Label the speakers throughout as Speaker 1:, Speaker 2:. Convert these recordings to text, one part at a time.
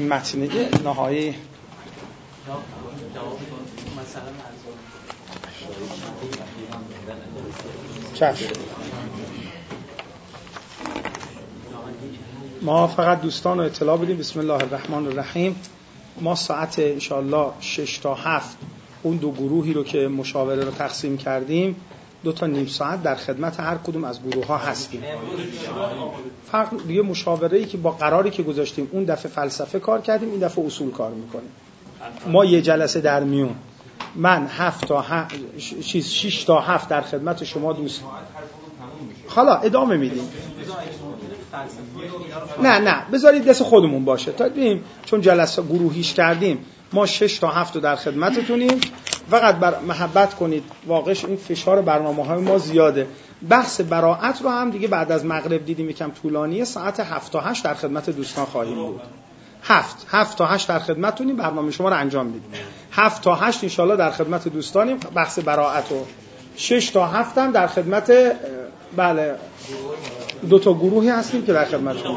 Speaker 1: متن نهایی چشم. ما فقط دوستان رو اطلاع بدیم. بسم الله الرحمن الرحیم. ما ساعت انشاءالله 6 تا 7 اون دو گروهی رو که مشاوره رو تقسیم کردیم 2 تا نیم ساعت در خدمت هر کدوم از گروه ها هستیم. فرق دیگه مشاوره‌ای که با قراری که گذاشتیم اون دفعه فلسفه کار کردیم، این دفعه اصول کار میکنیم. ما یه جلسه در میون، من 6 تا 7 در خدمت شما دوست. حالا ادامه میدیم. نه بذارید دست خودمون باشه تا ببینیم، چون جلسه گروهیش کردیم. ما 6 تا 7 در خدمتتونیم. فقط محبت کنید، واقعا این فشار برنامه‌های ما زیاده. بحث براءت رو هم دیگه بعد از مغرب دیدیم یکم طولانیه. ساعت 7 تا 8 در خدمت دوستان خواهیم بود. 7 تا 8 در خدمتتونیم، برنامه شما رو انجام میدیم. 7 تا 8 ان شاءالله در خدمت دوستانیم، بحث براءت رو. 6 تا 7 هم در خدمت بله 2 تا گروهی هستیم که در خدمتشون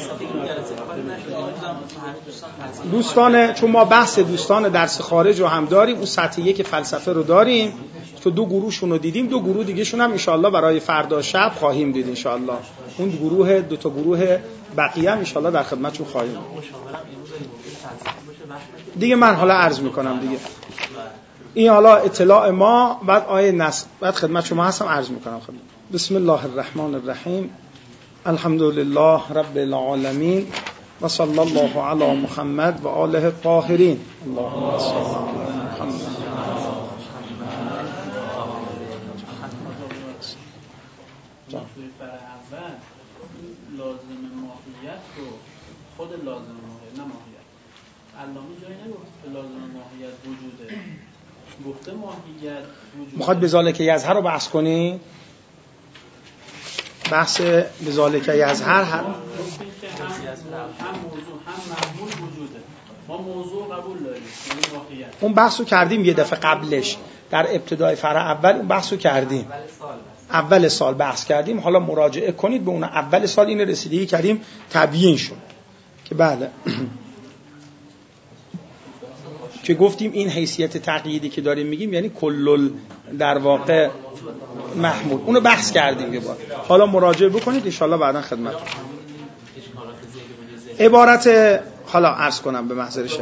Speaker 1: دوستان، چون ما بحث دوستان درس خارج رو هم داریم، اون سطح 1 فلسفه رو داریم تو 2 گروهشون رو دیدیم. 2 گروه دیگه شون هم ان شاءالله برای فردا شب خواهیم دید ان شاءالله. اون 2 تا گروه بقیه هم ان شاءالله در خدمتشون خواهیم دیگه. من حالا عرض میکنم دیگه این حالا اطلاع ما، بعد آیه نص بعد خدمت شما هستم عرض میکنم. خدمت بسم الله الرحمن الرحیم. الحمد لله رب العالمین و صلی الله علی محمد و آله الطاهرین. اللهم صل علی محمد.
Speaker 2: لازم ماهیت رو خود لازم ماهیت نه ماهیت علامه جایی نگفت که لازم ماهیت وجوده، گفته ماهیت وجوده.
Speaker 1: میخواد بذالک یظهر رو بحث کنی؟ بحث بذالک یظهر هم موضوع
Speaker 2: هم محمول وجوده. ما موضوع قبول داریم یعنی ماهیت.
Speaker 1: اون بحث رو کردیم یه دفعه قبلش در ابتدای فرع اول. اون بحث رو کردیم اول سال بحث کردیم. حالا مراجعه کنید به اون اول سال، این رسیدگی کردیم تبیین شد که بله که گفتیم این حیثیت تقییدی که داریم میگیم یعنی کلل در واقع محمول. اونو بحث کردیم یه بار. حالا مراجعه بکنید ان شاءالله بعداً خدمت. عبارت حالا عرض کنم به محضر شریف.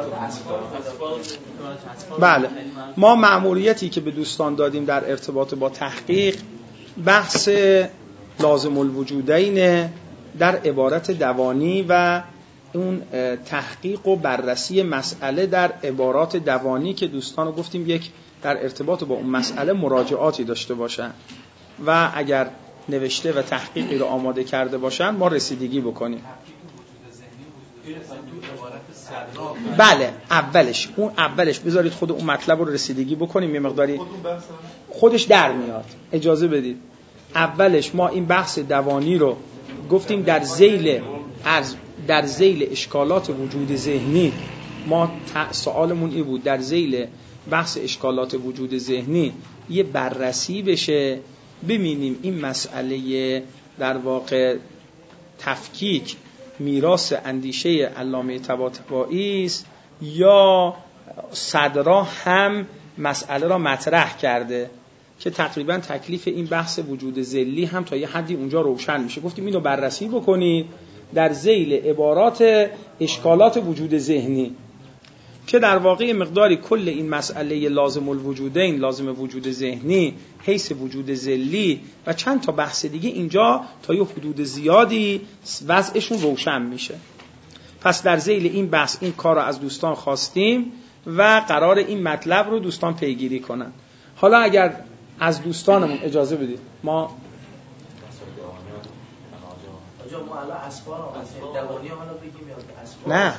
Speaker 1: بله ما مأموریتی که به دوستان دادیم در ارتباط با تحقیق، بحث لازم الوجودین در عبارت دوانی و اون تحقیق و بررسی مسئله در عبارات دوانی که دوستان رو گفتیم یک در ارتباط با اون مسئله مراجعاتی داشته باشن و اگر نوشته و تحقیقی رو آماده کرده باشن ما رسیدگی بکنیم. بله اولش بذارید خود اون مطلب رو رسیدگی بکنیم، یه مقداری خودش در میاد. اجازه بدید اولش ما این بحث دوانی رو گفتیم در ذیل اشکالات وجود ذهنی. ما سوالمون این بود در ذیل بحث اشکالات وجود ذهنی یه بررسی بشه، ببینیم این مسئله در واقع تفکیک میراث اندیشه علامه طباطبایی است یا صدرا هم مسئله را مطرح کرده، که تقریبا تکلیف این بحث وجود ذلی هم تا یه حدی اونجا روشن میشه. گفتیم اینو بررسی بکنید در ذیل عبارات اشکالات وجود ذهنی که در واقع مقداری کل این مسئله لازم الوجودین، لازم وجود ذهنی، حیث وجود ذلی و چند تا بحث دیگه اینجا تا یه حدود زیادی وضعشون روشن میشه. پس در ذیل این بحث این کار رو از دوستان خواستیم و قرار این مطلب رو دوستان پیگیری کنن. حالا اگر از دوستانمون اجازه بدید ما نه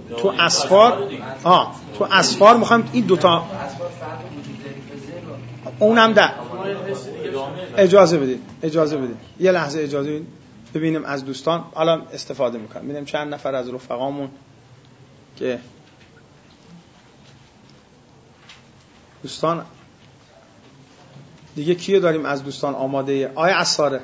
Speaker 1: تو اسفار میخوایم این دوتا اونم ده. اجازه بدید یه لحظه اجازه بدید ببینیم از دوستان الان استفاده میکنم. ببینیم چند نفر از رفقامون که دوستان دیگه کیو داریم از دوستان آماده؟ آیه عصاره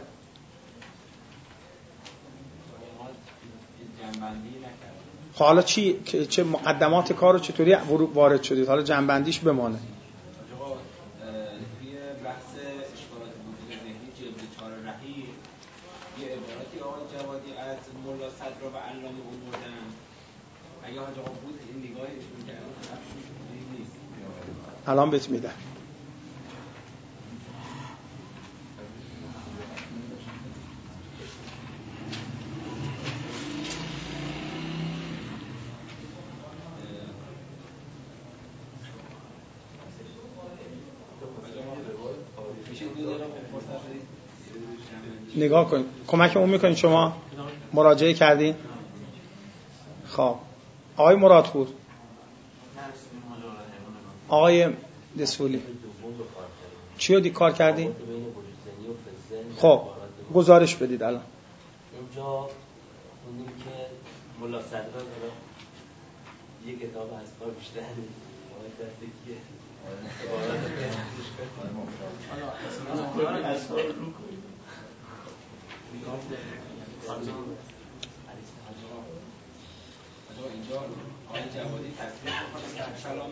Speaker 1: خب حالا چه مقدمات کار رو چطوری وارد شدید؟ حالا جنبندیش بمانه.
Speaker 3: توی بحث اشکالات وجود ذهنی جلد 4 رهی یه عبارتی آقای جوادی از ملا صدرا و علامه آوردن. اگه حاج آقا بود این نگاهشون کردن نیست.
Speaker 1: الان بهت میدم. نگاه کنید. کمکمون میکنید شما مراجعه کردین؟ خب آقای مرادپور، آقای دسولی چی رو کار کردین؟ خب گزارش بدید. الان
Speaker 4: اونجا خوندیم که ملا صدرا یه کتاب از کار بیشتر دستگیه
Speaker 3: اینجا آقای جوادی تصریح می‌کنه که کلام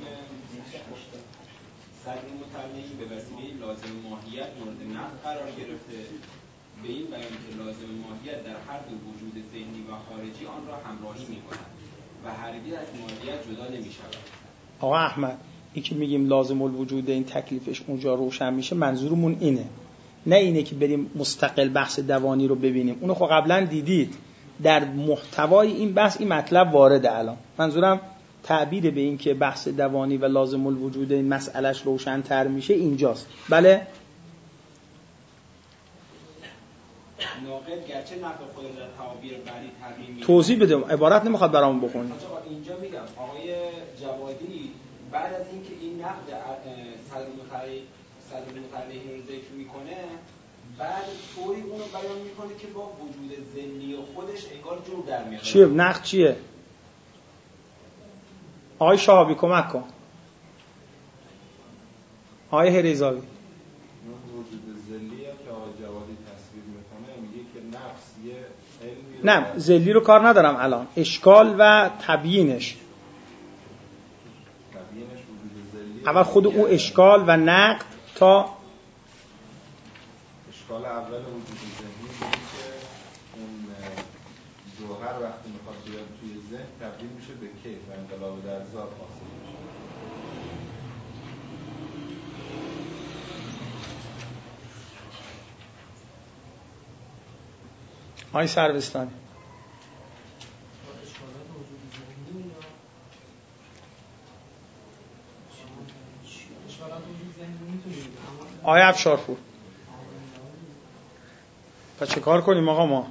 Speaker 3: صدر مطلعی به وسیله لازم ماهیت مورد نقد قرار گرفته، به این بیان که لازم ماهیت در هر دو وجود ذهنی و خارجی آن را همراهی می‌کند و هرگز از ماهیت جدا نمی‌شود.
Speaker 1: آقا احمد، این که میگیم لازم الوجود این تکلیفش اونجا روشن میشه، منظورمون اینه، نه اینه که بریم مستقل بحث دوانی رو ببینیم. اونو خب قبلا دیدید در محتوای این بحث این مطلب وارده. الان منظورم تعبیر به این که بحث دوانی و لازم الوجود این مسئلهش روشن‌تر میشه اینجاست. بله؟
Speaker 3: ناقد گرچه نقد خود در تعابیر بعدی ترمیم می‌کنه.
Speaker 1: توضیح بده، عبارت نمیخواد برامون بخونید.
Speaker 3: اینجا میگم آقای جوادی بعد از اینکه این نقد صدر مطلعی رو ذکر میکنه، بعد طوری اونو بیان میکنه که با وجود ذهنی خودش انگار جور در میاد.
Speaker 1: چیه نقد چیه؟ آقای شهابی کمک کن. آقای هریزاوی.
Speaker 5: وجود ذلی که آقای جوادی تصویر میکنه میگه که نفس یه علمی
Speaker 1: نه ذلی رو کار ندارم الان. اشکال و تبیینش. اول خود اون اشکال و نقد تا
Speaker 5: اشکال اول وجود ذهنی میگه که اون جوهر وقتی میخواد بیاد توی ذهن تبدیل میشه به کیف و انقلاب در ذات حاصل میشه.
Speaker 1: آقای سروستانی. آقای افشارپور. پس چه کار کنیم آقا ما؟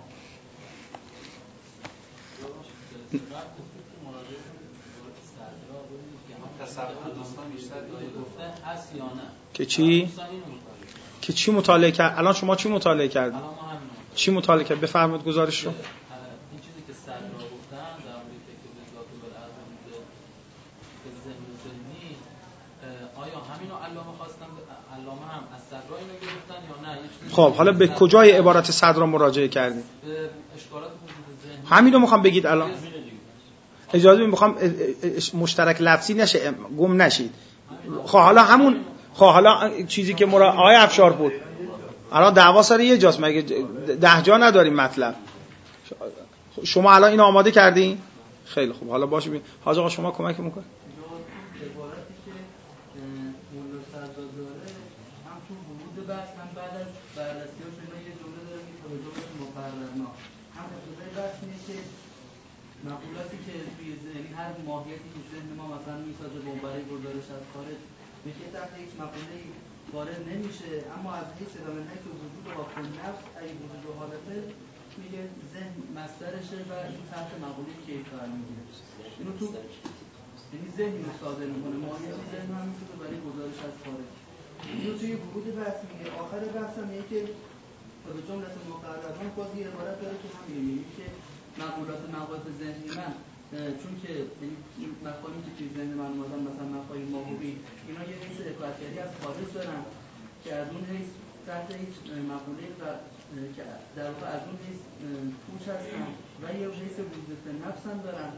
Speaker 1: که چی؟ که چی مطالعه کرد؟ الان شما چی مطالعه کردید؟ چی مطالعه کرد؟ بفرمایید گزارش رو.
Speaker 2: این چیزی که صدر را گفتن در مورد فکر به ذات و بالعظم به ذهنی، آیا همینو علامه خواستن؟ علامه هم از صدر اینو گرفتن یا نه؟
Speaker 1: خب حالا به کجای عبارت صدر را مراجعه کردید؟
Speaker 2: به اشکالات وجود ذهنی.
Speaker 1: همینو میخوام بگید الان. اجازه بدید، میخوام مشترک لفظی نشه، گم نشید. خب حالا همون، خب حالا چیزی که آقای افشارپور الان دعوا سر یه جاست، مگه 10 جا نداریم مطلب؟ شما الان اینو آماده کردین؟ خیلی خوب، حالا باشه ببین حاج آقا شما کمک میکنه.
Speaker 6: عبارتی که مولا صدرا داره هم تو ورود بحث هم بعد از بررسی‌ها شما یه جمله داره که توجه مقررنا هم ابتدای بحث اینه که مقولاتی که توی ذهن هر ماهیتی که ذهن ما مثلا میسازه به برای گزارش از خارج میشه تحت هیچ مقوله وارد نمیشه، اما از حیث ادامه که وجود واقع نفس ای وجود و حالته میگه ذهن مصدرشه و این تحت مقوله کیف قرار میگیره. اینو تو یعنی ذهن رو صادر میکنه، ماهیت ذهن هم میتونه برای گزارش از خارج. اینو توی ورود بحث میگه. آخر بحث هم میگه که به جملت مقرران باز یه عبارت داره که هم میگه که مقولات ذهنی من چون که این مفاهیمی که توی ذهن من اومدن مثلا مفاهیم ماهوی اینا یه حیث حکایتگری از خارج دارن که از اون حیث تحت هیچ مقوله که در واقع از اون حیث پوچ هستن و یه حیث وجود نفس هم دارن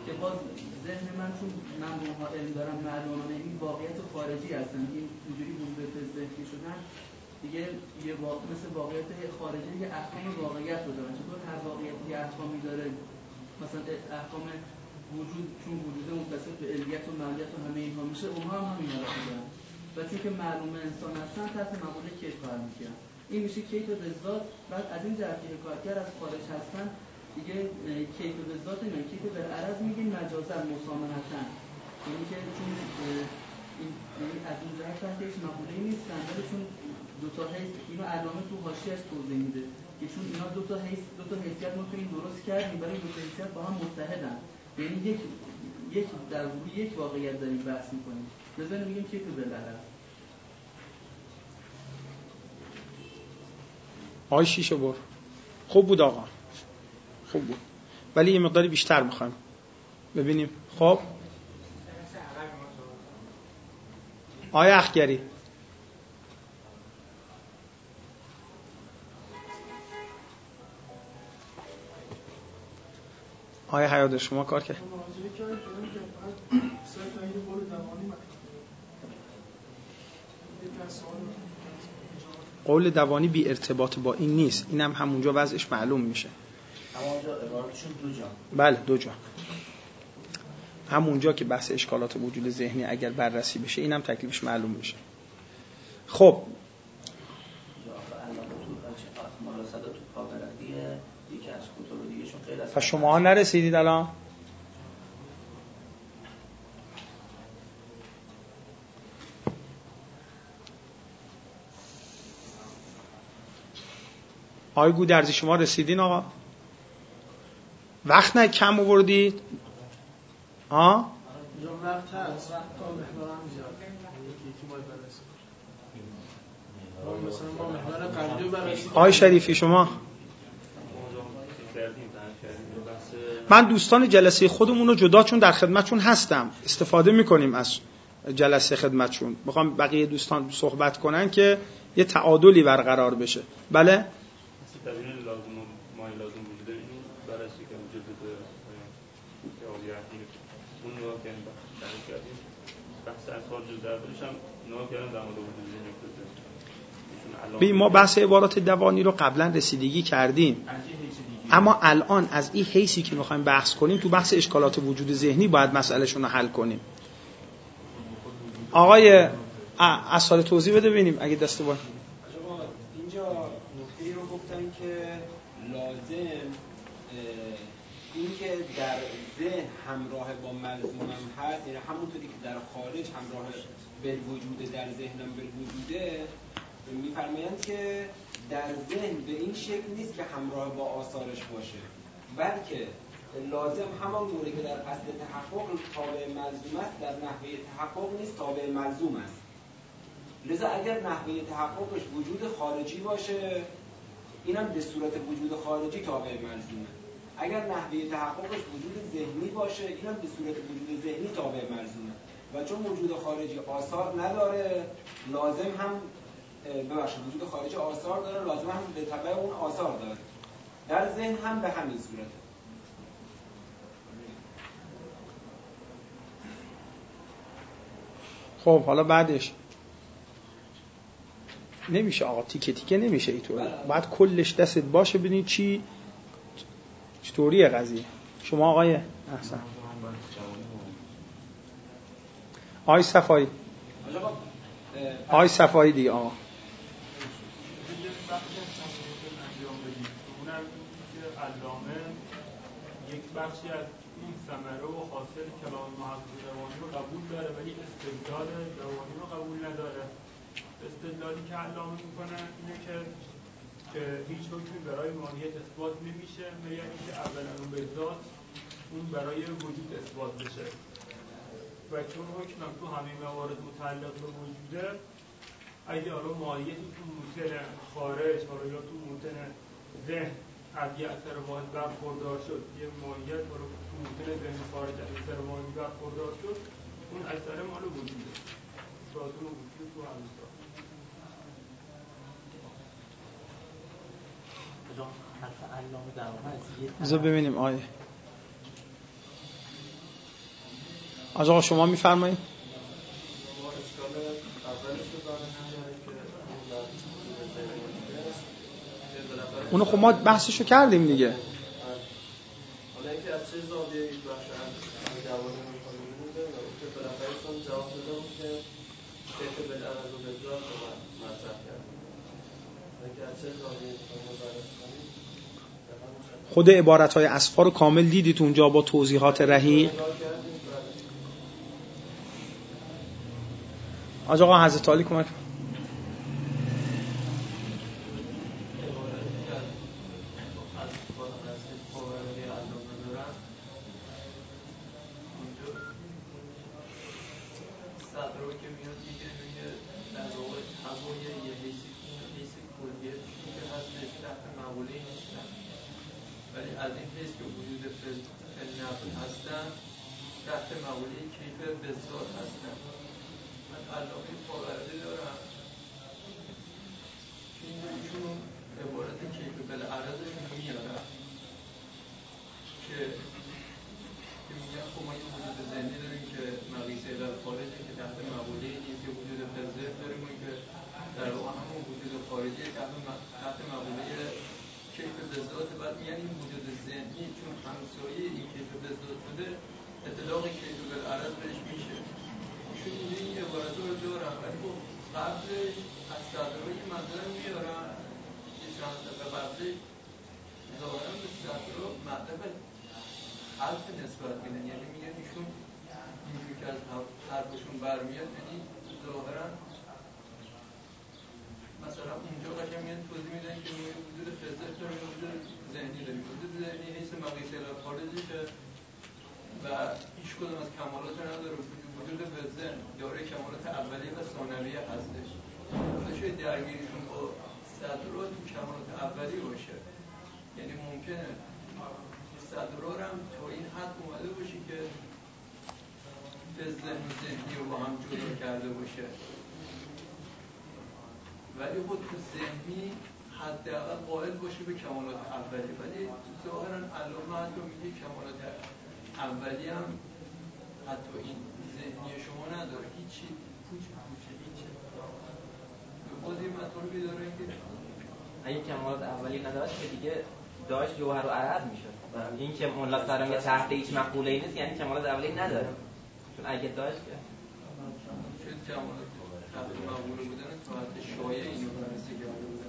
Speaker 6: که باز ذهن من چون من به اونها علم دارم معلومه این واقعیت خارجی هستن، این اینجوری وجود ذهنی شدن دیگه یه مثل واقعیت خارجی که احکام واقعیت رو دارن. چطور هر واقعیتی که احکامی داره، مثلا احکام وجود چون وجود متصل به علیت و معلیت و همه اینها میشه، اونها هم همینا رو دارن و چون که معلومه انسان هستن تحت مقوله کیف قرار میگیرن. این میشه کیف به ذات. بعد از این جهت که کارگر از خارج هستن دیگه کیف به ذات نه، کیف به عرض میگیم مجازا مسامحتن، یعنی که چون این از اون جهت تحت هیچ مقوله‌ای نیستن، ولی چون دو تا حیث اینو علامه تو حاشیه‌اش توضیح میده که چون اینا دو تا حیثیت ما تو این درست کردیم، برای دو تا حیثیت با هم متحدن، یعنی یک در واقع یک واقعیت داریم بحث می‌کنیم. لذا میگیم کیف بالعرض.
Speaker 1: آقای شیشه بر خوب بود آقا، خوب بود، ولی یه مقداری بیشتر می‌خوایم ببینیم. خب آقای اخگری آقای حیات شما کار کرد. قول دوانی بی ارتباط با این نیست، اینم همونجا وضعش معلوم میشه.
Speaker 7: همونجا عبارتشون دو جا.
Speaker 1: بله دو جا. همونجا که بحث اشکالات وجود ذهنی اگر بررسی بشه اینم تکلیفش معلوم میشه. خب پس شما ها نرسیدید الان؟ آقای گودرزی شما رسیدین آقا؟ وقت نه کم آوردید؟ ها؟
Speaker 8: وقت هست تا محورم زیاد یکی ماه بررسی مثلا ما محور قبلی بررسی.
Speaker 1: آقای شریفی شما؟ من دوستان جلسه خودمون رو جدا چون در خدمتشون هستم استفاده میکنیم از جلسه خدمتشون، بخوام بقیه دوستان صحبت کنن که یه تعادلی برقرار بشه. بله؟ ما بحث عبارات دوانی رو قبلا رسیدگی کردیم، اما الان از این حیثی که میخوایم بحث کنیم تو بحث اشکالات وجود ذهنی باید مسئلهشون رو حل کنیم. آقای اصحال توضیح بده ببینیم اگه دسته باید.
Speaker 3: اینجا نکته رو گفتن که لازم این که در ذهن همراه با ملزومم هست، یعنی همونطوری که در خارج همراه بالوجود در ذهنم بالوجوده، میفرمایند که در ذهن به این شکل نیست که همراه با آثارش باشه، بلکه لازم همان گونه که در اصل تحقق تابع ملزوم است، در نحوه تحقق نیست تابع ملزوم است. لذا اگر نحوه تحققش وجود خارجی باشه، اینم به صورت وجود خارجی تابع ملزومه. اگر نحوه تحققش وجود ذهنی باشه، اینم به صورت وجود ذهنی تابع ملزومه. و چون وجود خارجی آثار نداره، لازم هم وجود خارجی آثار داره، لازم هم به تبع اون آثار داره. در ذهن هم به همین صورته.
Speaker 1: خب حالا بعدش نمیشه آقا، تیکه تیکه نمیشه اینطور، باید کلش دستت باشه ببینید چی چطوریه قضیه. شما آقای احسن آقای صفایی دیگه آقا
Speaker 9: علامه یک بخشی از این ثمره و حاصل کلام محقق روانی رو قبول داره ولی استدلال روانی رو قبول نداره. استدلالی که علامه میکنه اینه که هیچ حکمی برای ماهیت اثبات نمیشه مگر اینکه اولا اون به ذات اون برای وجود اثبات بشه و چون حکم تو همه موارد متعلق به وجوده، اگه حالا ماهیتی تو موتن خارج یا تو موتن ذهن از یه اثر واحد برخوردار شد، یه ماهیت رو تو موتن ذهن خارج از اثر واحدی برخوردار شد، اون اثر مال وجوده. سازون وجود تو همسا
Speaker 1: بذار ببینیم آیه آقا شما میفرمایید. اونو خب ما بحثشو کردیم دیگه.
Speaker 10: حالا اینکه از چه زاویه‌ای بخش جواب می‌کنه که بالاخره چون جواب داده بود که کیف بالعرض و بالذات رو مطرح کرد. اینکه از چه زاویه‌ای مبارز کنید
Speaker 1: خود عبارت‌های اصفا رو کامل دیدید اونجا با توضیحات رحیق. آقا حضرت علی کمک.
Speaker 10: از این حیث که وجود فلنفل هستن تحت مقوله کیف بساط هستن. من علامه فاورده دارم که ایشون عبارت کیف بالعرضشون میارم که میگن خب ما یه وجود ذهنی داریم که مقیسه خارجی که تحت مقوله نیست، که وجود فلزه داریم که در واقع همون وجود خارجی تحت مقوله کیف بذات. بعد میگن این وجود ذهنی چون همسایه این کیف بذات بوده اطلاق کیف بالعرض بهش میشه. ایشون این عبارت رو دارم ولی خب قبلش از صدرهای مطلب میارم یه چند دفعه قبلش ظاهرا به صدرها مطلب حرف نسبت میدن، یعنی میگن ایشون اینجور که از حرفشون برمیاد یعنی ظاهرا مثلا اونجا قشنگ میان توضیح میدن که وجود فلزه داریم وجود ذهنی داریم. وجود ذهنی حیث مقیسه خارجی که و هیچ کدوم از کمالات نداره. وجود فلزه دارای کمالات اولیه و ثانویه هستش. شاید درگیریشون با صدرات تو کمالات اولیه باشه، یعنی ممکنه صدرات هم تا این حد اومده باشه که فلزه و ذهنی رو با هم جدا کرده باشه، ولی خود تو ذهنی حداقل قائل باشه به کمالات اولیه. ولی ظاهرا علامه حتی میگه کمالات اولیه هم حتی این ذهنی شما نداره، هیچی پوچه هیچی. باز این مطالبی داره که
Speaker 11: اگه کمالات اولیه نداره که دیگه داشت جوهر و عرض میشه. این که ملا سرم تحت هیچ مقوله‌ای نیست یعنی کمالات اولیه نداره، چون اگه داشت که
Speaker 10: شاید کمالات تحت مقوله بودن تو حد شایع اینو برسی کرده بودن.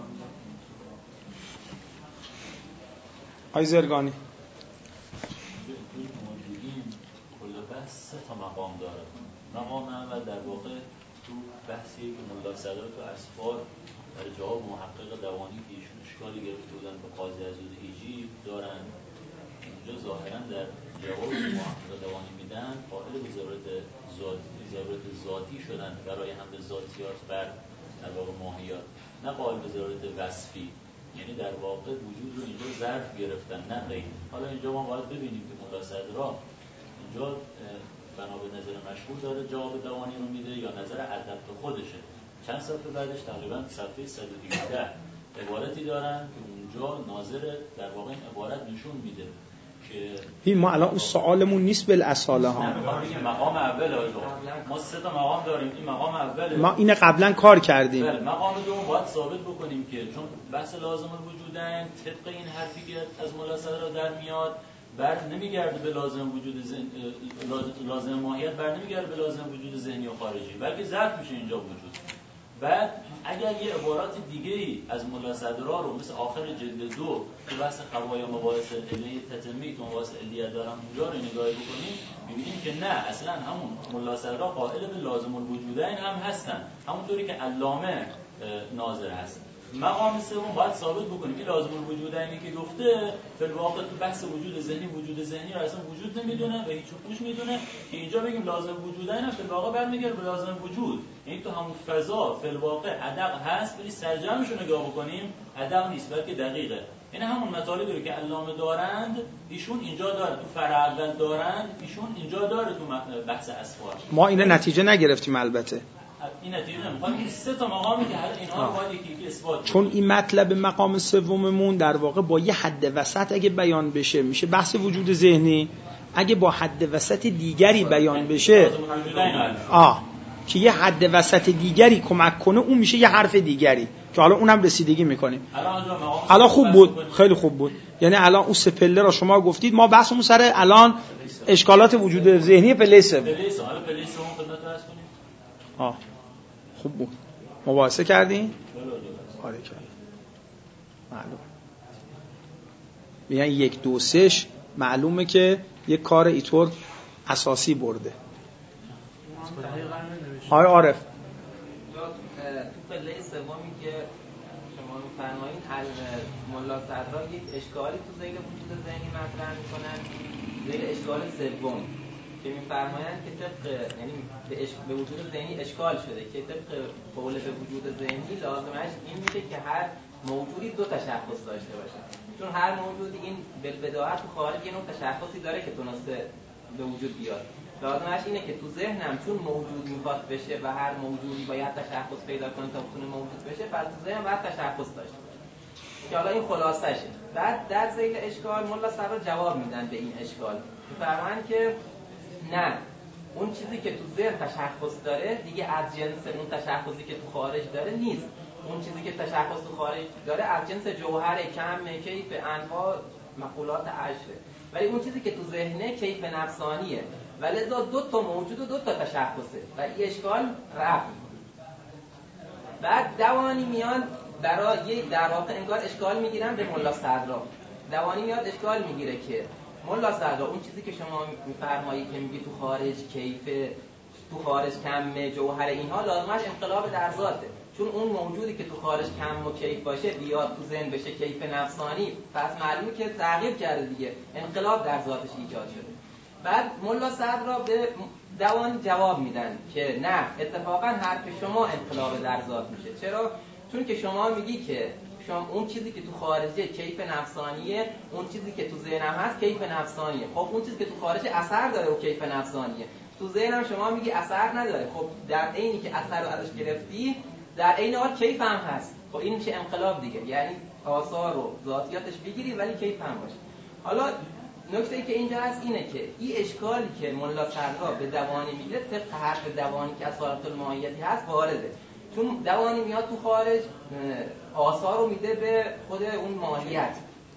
Speaker 1: آی زرگانی
Speaker 12: این موجودین کل بحث 3 تا مقام داره. مقام اول در واقع تو بحثی که ملا صدر تو اسفار در جواب محقق دوانی که ایشون اشکالی گرفته بودن به قاضی عزیز ایجی دارن، اینجا ظاهرا در جواب محقق دوانی میدن قائل به ضرورت ذاتی شدن برای حمل ذاتیات بر در واقع ماهیات، نه قائل به ضرورت وصفی، یعنی در واقع وجود رو اینجا ظرف گرفتن نه غیر. حالا اینجا ما باید ببینیم که ملا صدرا اینجا بنا به نظر مشهور داره جواب دوانی رو میده یا نظر ادب خودشه. چند صفحه بعدش تقریبا صفحه 117 عبارتی دارن که اونجا ناظر در واقع این عبارت نشون میده که
Speaker 1: ما الان اون سوالمون نیست بالاصاله ها.
Speaker 12: مقام اول آجا ما 3 تا مقام داریم، این مقام اوله، ما
Speaker 1: اینو قبلا کار کردیم.
Speaker 12: مقام دوم باید ثابت بکنیم که چون بحث لازم الوجودن طبق این حرفی که از ملا صدر در میاد بر نمیگرده به لازم وجود لازم ماهیت، بر نمیگرده به لازم وجود ذهنی و خارجی، بلکه ظرف میشه اینجا وجود. بعد اگر یه عبارات دیگه‌ای از ملا صدرا رو مثل آخر جلد 2 که بحث قوایا مباحث علیه تتمی تو مباحث علیه دارم اونجا رو نگاه بکنیم می‌بینیم که نه، اصلا همون ملا صدرا قائل به لازم الوجودین هم هستن، همونطوری که علامه ناظر هست. مقام سوم باید ثابت بکنیم که لازم الوجودینی که گفته فی الواقع تو بحث وجود ذهنی رو اصلا وجود نمیدونه و هیچ خوش میدونه که اینجا بگیم لازم وجودین هم فی الواقع برمیگرده به لازم وجود، یعنی تو همون فضا فی الواقع ادق هست ولی سرجمش رو نگاه بکنیم ادق نیست بلکه دقیقه. یعنی همون مطالبی رو که علامه دارند ایشون اینجا داره، تو فرع اول دارند ایشون اینجا داره تو بحث اسفار.
Speaker 1: ما اینو نتیجه نگرفتیم البته.
Speaker 12: این نتیجه نمیخواد این سه تا مقامی که هر اینها رو باید یکی اثبات
Speaker 1: چون این مطلب مقام سوممون در واقع با یه حد وسط اگه بیان بشه میشه بحث وجود ذهنی، اگه با حد وسط دیگری بیان بشه که یه حد وسط دیگری کمک کنه اون میشه یه حرف دیگری که حالا اونم رسیدگی میکنیم. الان خوب بود، خیلی خوب بود. یعنی الان اون سه پله را شما گفتید، ما بحثمون سر الان اشکالات وجود ذهنی پله سوم. خوب بود. مباحثه کردین؟ آره کردیم. معلوم. یعنی 1 2 3 معلومه که یک کار اینطور اساسی برده. آره عارف.
Speaker 11: تو پله سومی که شما می‌فرمایید ملا صدرا یک اشکالی تو ذیل وجود ذهنی مطرح می‌کنن، ذیل اشکال سوم که می‌فرمایند که طبق یعنی به وجود ذهنی اشکال شده که طبق قول به وجود ذهنی لازمش این میشه که هر موجودی 2 تشخص داشته باشه، چون هر موجودی این بالبداهه تو خارج یه نوع تشخصی داره که تونسته به وجود بیاد. لازمش اینه که تو ذهنم چون موجود میخواد بشه و هر موجودی باید تشخص پیدا کنه تا بتونه موجود بشه، پس تو ذهنم باید تشخص داشته باشه که حالا این خلاصشه. بعد در ذیل اشکال ملا صدرا جواب میدن به این اشکال، میفرمایند که نه، اون چیزی که تو ذهن تشخص داره دیگه از جنس اون تشخصی که تو خارج داره نیست. اون چیزی که تشخص تو خارج داره از جنس جوهر، کم، کیف، انواع، مقولات عشره، ولی اون چیزی که تو ذهنه کیف نفسانیه و لذا 2 تا موجود و 2 تا تشخصه و این اشکال رفع. بعد دوانی میان برای در واقع انگار اشکال میگیرن به ملا صدرا. دوانی میاد اشکال میگیره که ملا صدرا اون چیزی که شما میفرمایید که میگی تو خارج کیف، تو خارج کم، جوهر، اینها لازمش انقلاب در ذاته، چون اون موجودی که تو خارج کم و کیف باشه بیاد تو ذهن بشه کیف نفسانی، پس معلومه که تغییر کرده دیگه، انقلاب در ذاتش ایجاد شده. بعد ملا صدرا به دوان جواب میدن که نه، اتفاقا حرف شما انقلاب در ذات میشه. چرا؟ چون که شما میگی که شما اون چیزی که تو خارجه کیف نفسانیه، اون چیزی که تو ذهنم هست کیف نفسانیه. خب اون چیزی که تو خارج اثر داره و کیف نفسانیه، تو ذهنم شما میگی اثر نداره. خب در عینی که اثر رو ازش گرفتی، در عین حال کیف هم هست. خب این میشه انقلاب دیگه، یعنی آثار و ذاتیاتش بگیری ولی کیف هم باشه. حالا نکته ای که اینجا هست اینه که این اشکالی که ملا صدرا به دوانی میگه طبق حرف دوانی که از صالح الماهیتی هست وارده، چون دوانی میاد تو خارج آثار رو میده به خود اون ماهیت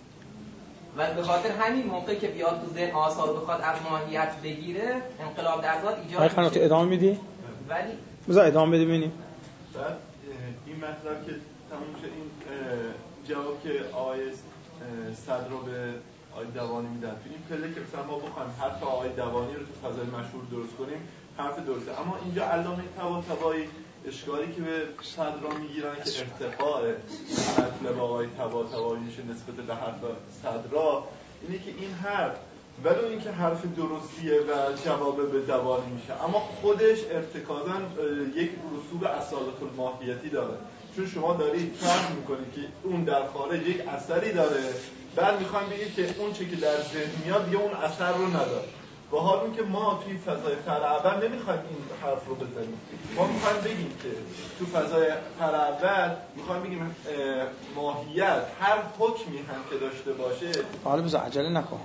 Speaker 11: و به خاطر همین موقعی که بیاد تو ذهن آثار رو بخواد از ماهیت بگیره، انقلاب در ذات ایجاد میشه.
Speaker 1: ادامه میدی؟
Speaker 11: ولی
Speaker 1: بذار ادامه بده ببینیم.
Speaker 5: بعد این مطلب که تموم میشه، این جواب که آقای صدرا به آقای دوانی میدن تو این پله که مثلا ما بخوایم حرف آقای دوانی رو تو فضای مشهور درست کنیم، حرف درسته. اما اینجا علامه طباطبایی اشکالی که به صدرا میگیرن که ارتقاء مطلب آقای طباطبایی میشه نسبت به حرف صدرا، اینه که این حرف ولو اینکه حرف درستیه و جواب به دوانی میشه، اما خودش ارتکازاً یک رسوب اصالت الماهیتی داره، چون شما دارید فرض میکنید که اون در خارج یک اثری داره، بعد میخوایم بگید که اون چه که در ذهن میاد دیگه اون اثر رو نداره. با حال اون که ما توی فضای فرع نمیخوایم این حرف رو بزنیم، ما میخوایم بگیم که تو فضای فرع میخوایم بگیم ماهیت هر حکمی هم که داشته باشه.
Speaker 1: حالا بذار عجله نکن،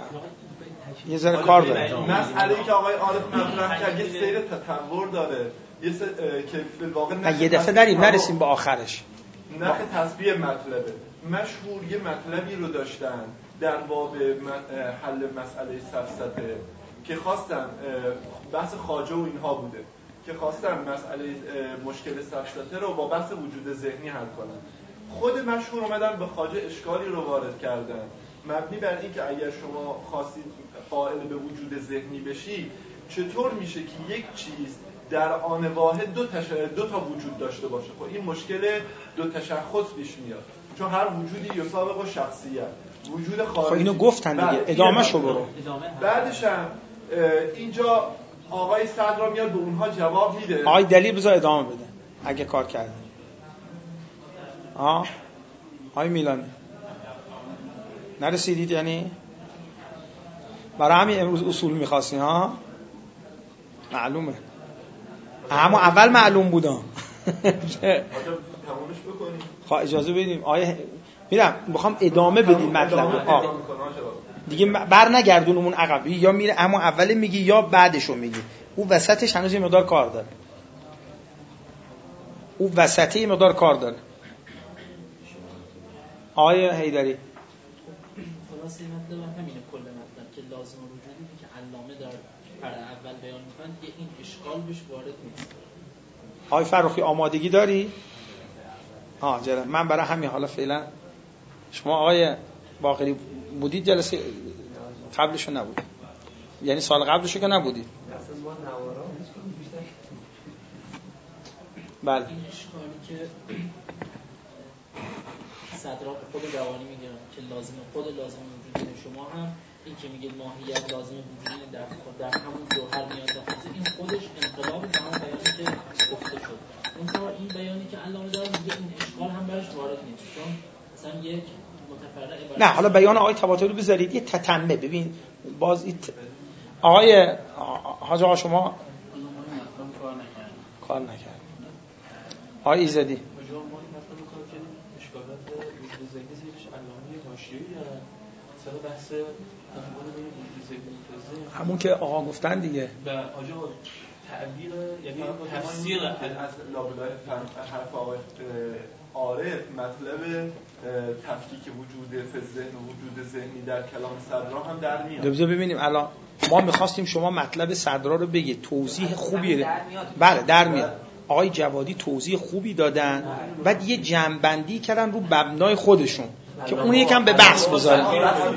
Speaker 1: یه ذره کار داره.
Speaker 5: مسئله‌ای که آقای عارف مطرح کرد یه سیر تطور داره، که به واقع
Speaker 1: یه دفعه نرسیم به آخرش.
Speaker 5: نخ تسبیح مطلبه. مشهور یه مطلبی رو داشتن در باب حل مسئله سفسطه که خواستن، بحث خواجه و اینها بوده که خواستن مسئله مشکل سفسطه رو با بحث وجود ذهنی حل کنن. خود مشهور اومدن به خواجه اشکالی رو وارد کردن مبنی بر این که اگر شما خواستید قائل به وجود ذهنی بشی، چطور میشه که یک چیز در آن واحد دو تا وجود داشته باشه؟ خب این مشکل 2 تشخص پیش میاد، چون هر وجودی یسابق شخصیت، وجود خارجی.
Speaker 1: خب اینو گفتن دیگه، ادامه شو برو.
Speaker 5: بعدش هم اینجا آقای صدرا میاد به اونها جواب میده.
Speaker 1: آقای دلیل بذار ادامه بده اگه کار کرده. آقای میلانی نرسیدید؟ یعنی برای همین امروز اصول میخواستی ها؟ معلومه اما اول معلوم بودم.
Speaker 5: تمامش بکنیم.
Speaker 1: خب اجازه بدیم آیه میرم میخوام ادامه بدیم مطلب دیگه بر نگردونمون عقب، یا میره اما اول میگی یا بعدشو میگی. اون وسطش هنوز یه مقدار کار داره. اون وسطی یه مقدار کار داره. آیه حیدری
Speaker 2: خلاصه مطلب همینه، کل مطلب که لازم وجودی که علامه در فرع اول بیان میکنن که این اشکال بهش وارد نیست.
Speaker 1: آقای فروخی آمادگی داری؟ جلسه من برای همین حالا فعلا شما آقای باقری بودید جلسه قبلشو نبود، یعنی سال قبلشو که نبودید. بله
Speaker 2: این اشکالی که صدرا خود دوانی میگن که خود لازم وجودی شما هم این که میگه ماهیت لازم وجودی در همون جوهر میاد داخل، این خودش انقلاب به همون بیانی که گفته شد. اون این بیانی که علامه داره میگه این اشکال هم برش وارد نیست، چون مثلا یک متفرع
Speaker 1: نه. حالا بیان آقای طباطبایی بذارید، یه تتمه ببین باز آقای حاج آقا شما کار نکرد. آقای ایزدی
Speaker 10: اشکالات وجود ذهنی زیرش علامه حاشیه‌ای دارن. مثلا بحث عنوان وجود ذهنی
Speaker 1: همون که آقا گفتن دیگه.
Speaker 10: و آجا تعبیر یعنی تفسیر
Speaker 5: از لابلای حرف آقای عارف مطلب تفکیک وجود ذهن و وجود ذهنی در کلام صدرا هم در میاد.
Speaker 1: بذار ببینیم الان ما می‌خواستیم شما مطلب صدرا رو بگید، توضیح خوبی بله در میاد. آقای جوادی توضیح خوبی دادن، بعد یه جمع‌بندی کردن رو مبنای خودشون که اون یکم به بحث بذارن.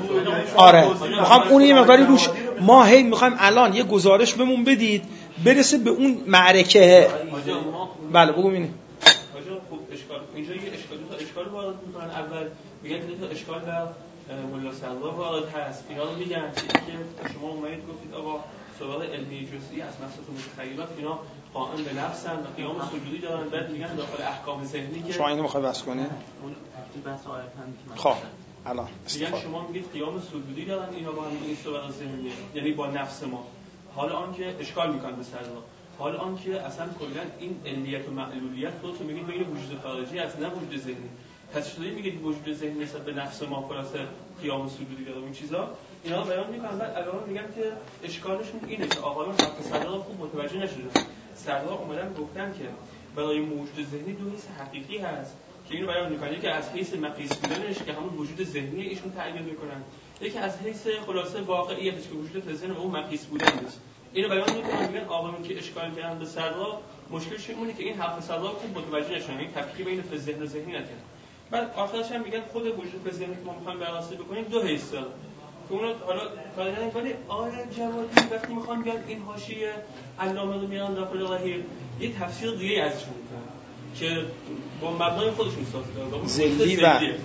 Speaker 1: آره میخوام اون یه مقداری روش ما هی میخوایم الان یه گزارش بهمون بدید برسه به اون معرکه. بله بگو ببینیم.
Speaker 10: خوب اشکال اینجا یه اشکال وارد میکنن. اول میگن که اشکال در ملا صدرا وارد هست. اینا رو میگن که شما اومدید گفتید آقا سوال علمی جزئی از مسائل متخیلات اینا قائم به نفسن و قیام سجودی دارن. بعد میگن داخل احکام ذهنی که
Speaker 1: شما اینو میخوای بحث کنی؟
Speaker 10: اون بحث آیه هم
Speaker 1: خب الان
Speaker 10: میگن شما میگید قیام سجودی دارن اینا با هم این سوال ذهنی، یعنی با نفس ما. حالا آن که اشکال میکنن به صدرا، حالا آن که اصلا کلا این علیت و معلولیت خودتون میگید بین وجود خارجی است نه وجود ذهنی. پس چطوری میگید وجود ذهنی نسبت به نفس ما خلاصه قیام و سجودی داره این چیزا اینا رو بیان میکنن. بعد الان میگن که اشکالشون اینه که آقایون حق صدرا خوب متوجه نشدن. صدرا اومدن گفتن که برای موجود ذهنی دو حس حقیقی هست که اینو بیان میکنن، که از حیث مقیس بودنش که همون وجود ذهنی ایشون تعیین میکنن، یکی از حیث خلاصه واقعیتش که وجود ذهن و اون مقیس بودن است. اینو بیان میکنن. میگن آقایون که اشکال کردن به صدرا مشکلش اینه که این حرف صدرا خوب متوجه نشدن، این تفکیک بین ذهن و ذهنی نکردن. بعد آخرش هم میگن خود وجود ذهنی که ما میخوایم بررسی بکنیم دو حیث داره که اون حالا کارن ولی آقای جوادی وقتی میخوان بیان این حاشیه علامه رو میان داخل رهیر یه تفسیر دیگه ازش میکنن که با مبنای خودشون ساخته
Speaker 1: زلی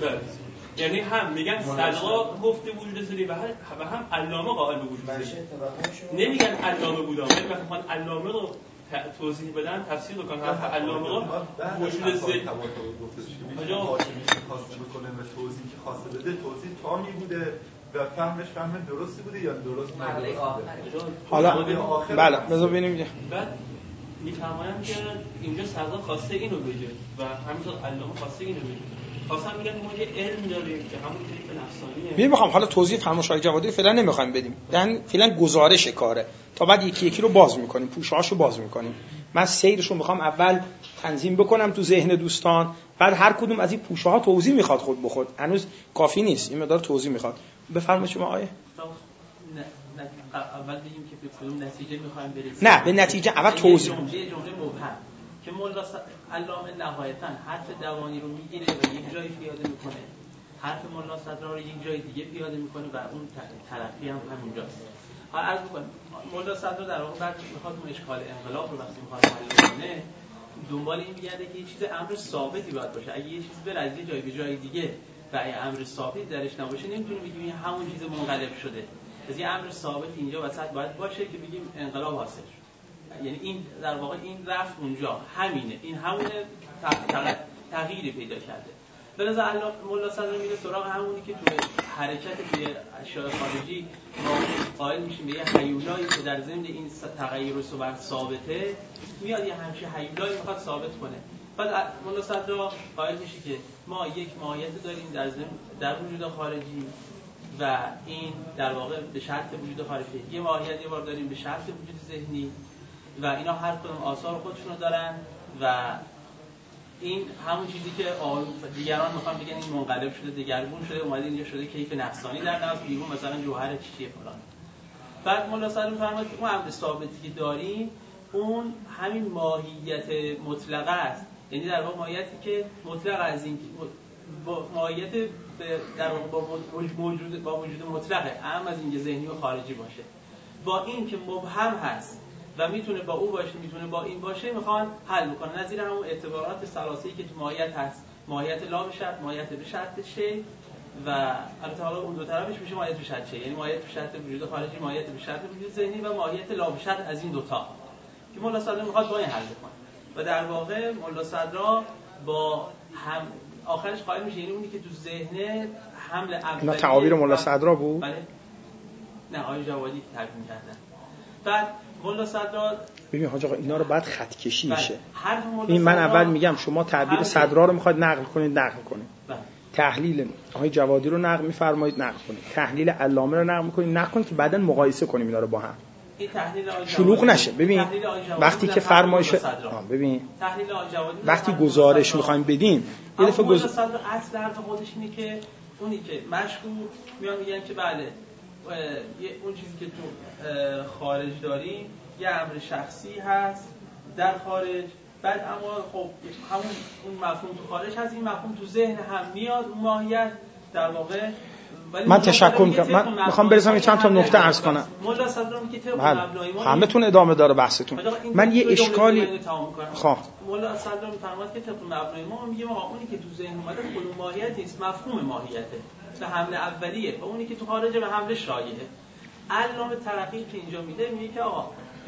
Speaker 10: یعنی هم میگن صدرا گفته وجود ذهنی و هم علامه قائل به وجود ذهنی. نمیگن علامه بودم، ولی وقتی میخوان علامه رو توضیح بدن تفسیر بکنن حرف علامه رو وجود ذهنی
Speaker 5: آجا خواسته بکنه و توضیح که خواسته بده توضیح تامی بوده و فهمش فهم درستی بوده یا درست نبوده.
Speaker 1: حالا بله بذار ببینیم.
Speaker 10: بعد میفرمایند که اینجا صدرا خواسته اینو بگه و همینطور علامه خواسته اینو بگه. خواستم میگن ما یه علم داریم که همون طریق نفسانیه.
Speaker 1: میخوام حالا توضیح فرمایش آقای جوادی فعلا نمیخوایم بدیم، یعنی فعلا گزارش کاره تا بعد یکی یکی رو باز میکنیم، پوشه‌هاشو باز میکنیم. من سیرشو میخوام اول تنظیم بکنم تو ذهن دوستان، بعد هر کدوم از این پوشه‌ها توضیح میخواد خود به خود، هنوز کافی نیست، این مقدار توضیح میخواد. بفرمایید شما آیه.
Speaker 10: اول بگیم که به کدوم نتیجه میخوایم برسیم.
Speaker 1: نه به نتیجه اول توضیح.
Speaker 10: جمله مبهم که مولا علامه نهایتاً حرف دوانی رو میگیره و یک جایی پیاده میکنه، حرف مولا صدرا رو یک جای دیگه پیاده میکنه و اون تلقی هم همونجاست. حالا عرض می‌کنم مولا صدرا در واقع بعد میخواد اون اشکال انقلاب رو وقتی میخواد حل کنه دنبال این میگرده که یه چیز امر ثابتی باید باشه. اگه یه چیز بره از یه جای به جای دیگه و این امر ثابتی درش نباشه نمیتونه بگیم همون چیز منقلب شده. از یه امر ثابت اینجا وسط باید باشه که بگیم انقلاب حاصل شد. یعنی این در واقع این رفت اونجا همینه، این همونه تغییری پیدا کرده. به نظر مولا صدرا میره سراغ همونی که تو حرکت توی اشیاء خارجی ما قائل میشیم به یه هیولایی که در ضمن این تغییر و ثابته میاد یه همچین هیولایی میخواد ثابت کنه. بعد ملا صدرا قائل میشه که ما یک ماهیت داریم در ضمن در وجود خارجی و این در واقع به شرط وجود خارجی، یه ماهیت یه بار داریم به شرط وجود ذهنی و اینا هر کدوم آثار خودشون رو دارن و این همون چیزی که دیگران میخوان بگن این منقلب شده، دگرگون شده، اومده اینجا شده کیف نفسانی در نفس، بیرون مثلا جوهر چیه فلان. بعد ملا صدرا میفرماید که اون امر ثابتی که داریم اون همین ماهیت مطلقه است، یعنی در واقع ماهیتی که مطلق از این ماهیت در واقع با وجود مطلقه، اهم از اینکه ذهنی و خارجی باشه، با این که مبهم هست و میتونه با او باشه میتونه با این باشه، میخوان حل بکنن نظیر همون اعتبارات ثلاثه‌ای که تو ماهیت هست، ماهیت لا به شرط، ماهیت به شرط شی و البته حالا اون دو طرفش میشه ماهیت به شرط شی، یعنی ماهیت به شرط وجود خارجی، ماهیت به شرط وجود ذهنی و ماهیت لا به شرط از این دوتا که ملا صدرا میخواد با این حل کنه. و در واقع ملا صدرا با هم آخرش قائل میشه، یعنی اونی که تو ذهن حمل اولیه. اینا
Speaker 1: تعابیر ملا صدرا بود؟
Speaker 10: بله. نه آقای جوادی که تعبیر می‌کردن. بعد ملا صدرا
Speaker 1: ببین حاج آقا اینا رو بعد خط کشی میشه.
Speaker 10: این
Speaker 1: من اول میگم شما تعبیر صدرا رو میخواید نقل کنید نقل کنید. تحلیل آقای جوادی رو نقل می‌فرمایید نقل کنید. تحلیل علامه رو نقل می‌کنید نقل کنید که بعداً مقایسه کنیم اینا رو با هم. شلوغ نشه. ببین وقتی که فرمایش ببین وقتی گزارش می‌خوایم بدیم یه دفعه
Speaker 10: ملا صدرا اصل حرف خودش اینه که اونی که مشکوک میان میگن که بله اون چیزی که تو خارج داریم یه امر شخصی هست در خارج، بعد اما خب همون اون مفهوم تو خارج هست، این مفهوم تو ذهن هم میاد، اون ماهیت در واقع.
Speaker 1: من تشکر میکنم، من میخوام برسم چند تا نکته عرض کنم.
Speaker 10: ملا صدرا میگه طبق مبنای ما
Speaker 1: همتون ادامه داره بحثتون. من یه اشکالی
Speaker 10: خب ملا صدرا میفرماد که طبق مبنای ما میگیم آقا اونی که تو ذهن اومده خود ماهیت نیست، مفهوم ماهیته، به حمل اولیه، و اونی که تو خارجه به حمل شایعه. علامه ترقی که اینجا میده میگه که آقا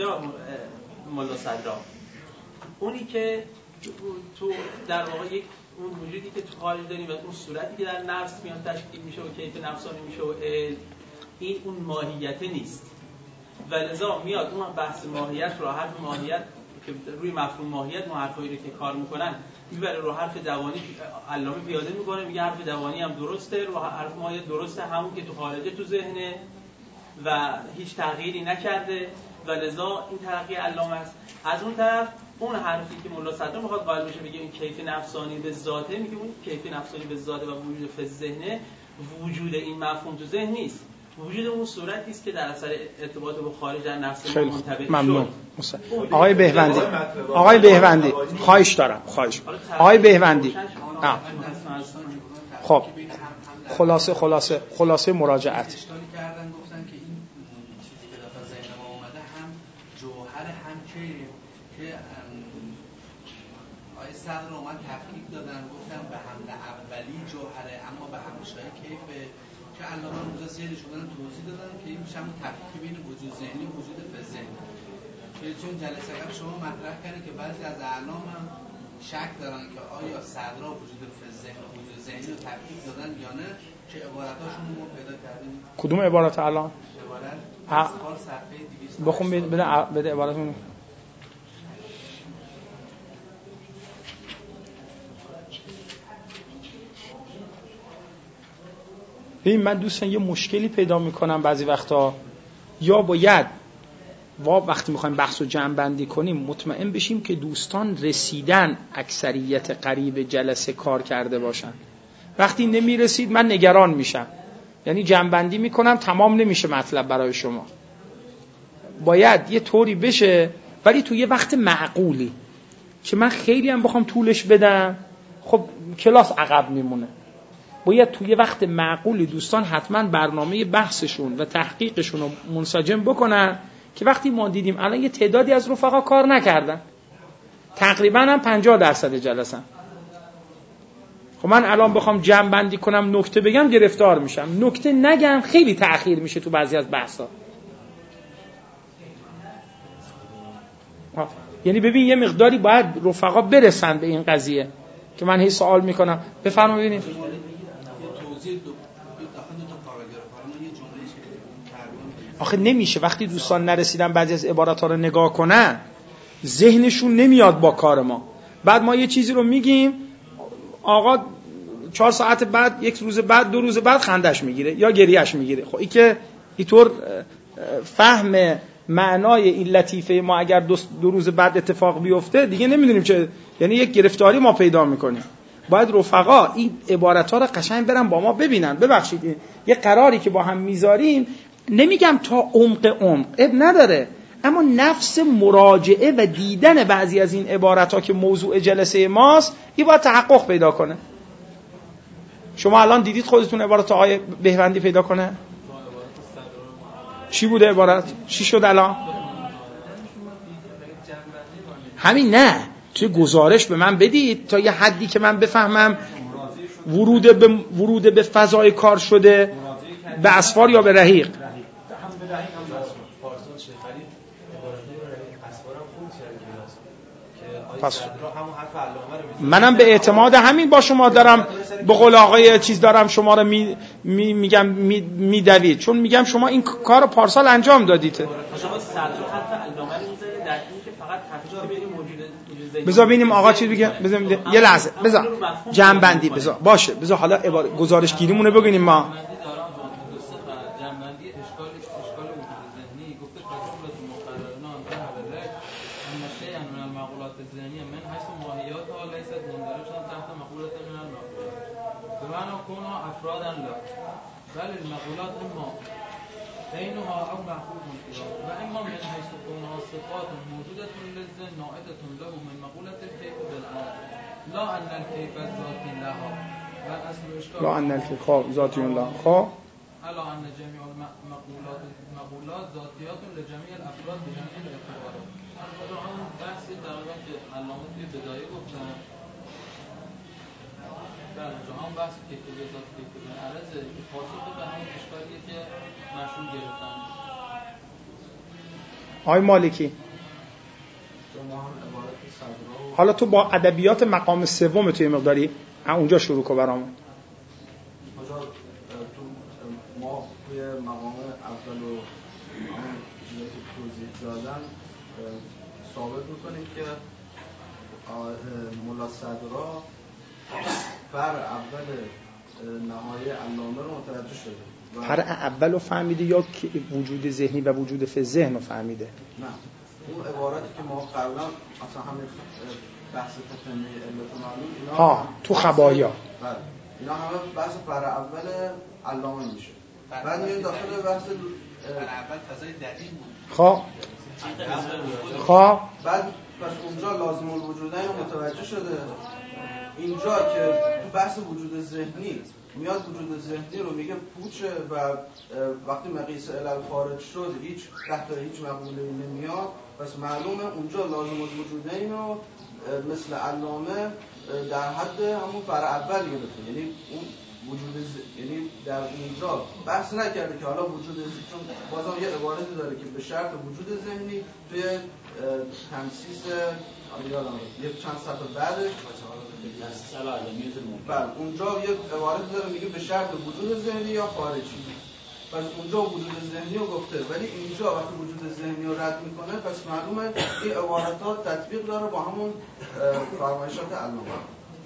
Speaker 10: ملا صدرا اونی که تو در واقع یک اون وجودی که تو خارج داریم و اون صورتی که در نفس میاد تشکیل میشه و کیف نفسانی میشه و این اون ماهیت نیست و لذا میاد اون بحث ماهیت رو حرف ماهیت که روی مفهوم ماهیت ما حرفایی رو که کار میکنن میبره رو حرف دوانی، علامه پیاده میکنه میگه حرف دوانی هم درسته، رو حرف ماهیت درسته، همون که تو خارجه تو ذهنه و هیچ تغییری نکرده و لذا این ترقی علامه است. از اون طرف اون حرفی که ملا صدرا میخواد قائل بشه بگه این کیف نفسانی به ذاته، میگه اون کیف نفسانی به ذاته و وجود فی ذهنه، وجود این مفهوم تو ذهن نیست، وجود اون صورتی است که در اثر ارتباط با خارج در نفس ما منطبق
Speaker 1: ممنون. آقای بهوندی خواهش دارم آقای بهوندی خب خلاصه مراجعت
Speaker 6: صدر اومد تفکیک دادن گفتن به حمل اولی جوهره اما به حمل شایعه کیفه که علامه اونجا زیرش شدن توضیح دادن که این میشه همون تفکیک بین وجود ذهنی و وجود فیزیکی که چون جلسه قبل شما مطرح کردید که بعضی از اعلام هم شک دارن که آیا صدرا وجود فیزیکی و وجود ذهنی رو تفکیک دادن یا نه، که عبارتاشون رو پیدا کردیم.
Speaker 1: کدوم عبارت الان؟
Speaker 6: عبارت صفحه 200
Speaker 1: بخون بده عبارتون. ببین من دوستان یه مشکلی پیدا میکنم بعضی وقتا، یا باید وقتی میخوایم بحث و جمع بندی کنیم مطمئن بشیم که دوستان رسیدن اکثریت قریب جلسه کار کرده باشن. وقتی نمیرسید من نگران میشم، یعنی جمع بندی میکنم تمام نمیشه مطلب برای شما. باید یه طوری بشه ولی تو یه وقت معقولی که من خیلی هم بخوام طولش بدم خب کلاس عقب میمونه. باید توی وقت معقولی دوستان حتما برنامه بحثشون و تحقیقشون رو منسجم بکنن که وقتی ما دیدیم الان یه تعدادی از رفقا کار نکردن، تقریبا هم 50% جلسه. خب من الان بخوام جمع بندی کنم نکته بگم گرفتار میشم، نکته نگم خیلی تأخیر میشه تو بعضی از بحثا. یعنی ببین یه مقداری باید رفقا برسن به این قضیه که من هی سوال میکنم. بفرمایید ببینید آخه نمیشه وقتی دوستان نرسیدن بعضی از عبارات ها رو نگاه کنن ذهنشون نمیاد با کار ما. بعد ما یه چیزی رو میگیم آقا 4 ساعت بعد، 1 روز بعد، 2 روز بعد خندش میگیره یا گریهش میگیره. خب این که اینطور فهم معنای این لطیفه ما اگر 2 روز بعد اتفاق بیفته دیگه نمیدونیم چه، یعنی یک گرفتاری ما پیدا میکنیم. باید رفقا این عبارت ها رو قشنگ برن با ما ببینن. ببخشید یه قراری که با هم میذاریم، نمیگم تا عمق اب نداره، اما نفس مراجعه و دیدن بعضی از این عبارت ها که موضوع جلسه ماست این باید تحقق پیدا کنه. شما الان دیدید خودتون عبارت آقای بهوندی پیدا کنه؟ چی بوده عبارت؟ چی شد الان؟ همین نه، توی گزارش به من بدید تا یه حدی که من بفهمم ورود به فضای کار شده به اسفار یا به رحیق. پس منم به اعتماد همین با شما دارم به قول آقای چیز دارم شما رو میگم میدوید، چون میگم شما این کار رو پارسال انجام دادید.
Speaker 12: شما صدر حتی علامه رو میذارید در این که فقط تفسیر بین موجود.
Speaker 1: بذار ببینیم آقا چی میگه. یه لحظه بذار جمع بندی بذار باشه، بذار حالا گزارش گیریمون رو ببینیم ما.
Speaker 2: بل المقولات اما بينها او محفوظ فيها واما من حيث كونها صفات موجوده للذهن ناعده له من مقوله الكيف بالعقل لا ان الكيف ذات لها بل اصل اشكال
Speaker 1: لا ان الكيف ذات لها
Speaker 2: الا ان جميع المقولات ذاتيات لجميع الافراد بجميع الاعتبارات. اما بحث تقریبا که علامه توی بدایه گفتن در جهان بحث که ذات که عرض پاسخ به همون اشکالیه که مشروع گرفتن.
Speaker 1: آقای مالکی حالا تو با ادبیات مقام سوم توی مقداری اونجا شروع کن برامون.
Speaker 13: ما توی مقام اول و همون چیزی که توضیح دادن ثابت میکنیم که ملا صدرا فر اول نهایی علامه رو متوجه شده.
Speaker 1: پر اول رو فهمیده یا وجود ذهنی و وجود فی ذهن رو فهمیده؟
Speaker 13: نه، اون عبارتی که ما قبلا اصلا همین بحث تفهمی علت و معلوم اینا
Speaker 1: تو خبایا
Speaker 13: بله اینا همه بحث پر اول علامه میشه. بعد میاد داخل بحث
Speaker 3: پر اول فضای دلیل بود.
Speaker 13: بعد پس اونجا لازم الوجودین رو متوجه شده. اینجا که تو بحث وجود ذهنی میاد وجود ذهنی رو میگه پوچه و وقتی مقیس علل خارج شد تحت هیچ مقوله نمیاد، پس معلومه اونجا لازم الوجودین رو مثل علامه در حد همون فر اول گرفته. یعنی اون وجود یعنی در اونجا بحث نکرده که حالا وجود چون بازم یه عبارتی داره که به شرط وجود ذهنی توی تنسیس یک چند صفحه بعدش بله اونجا یه عبارت داره میگه به شرط وجود ذهنی یا خارجی. پس اونجا وجود ذهنی رو گفته، ولی اینجا وقتی وجود ذهنی رو رد میکنه پس معلومه این عبارتات تطبیق داره با همون فرمایشات علامه.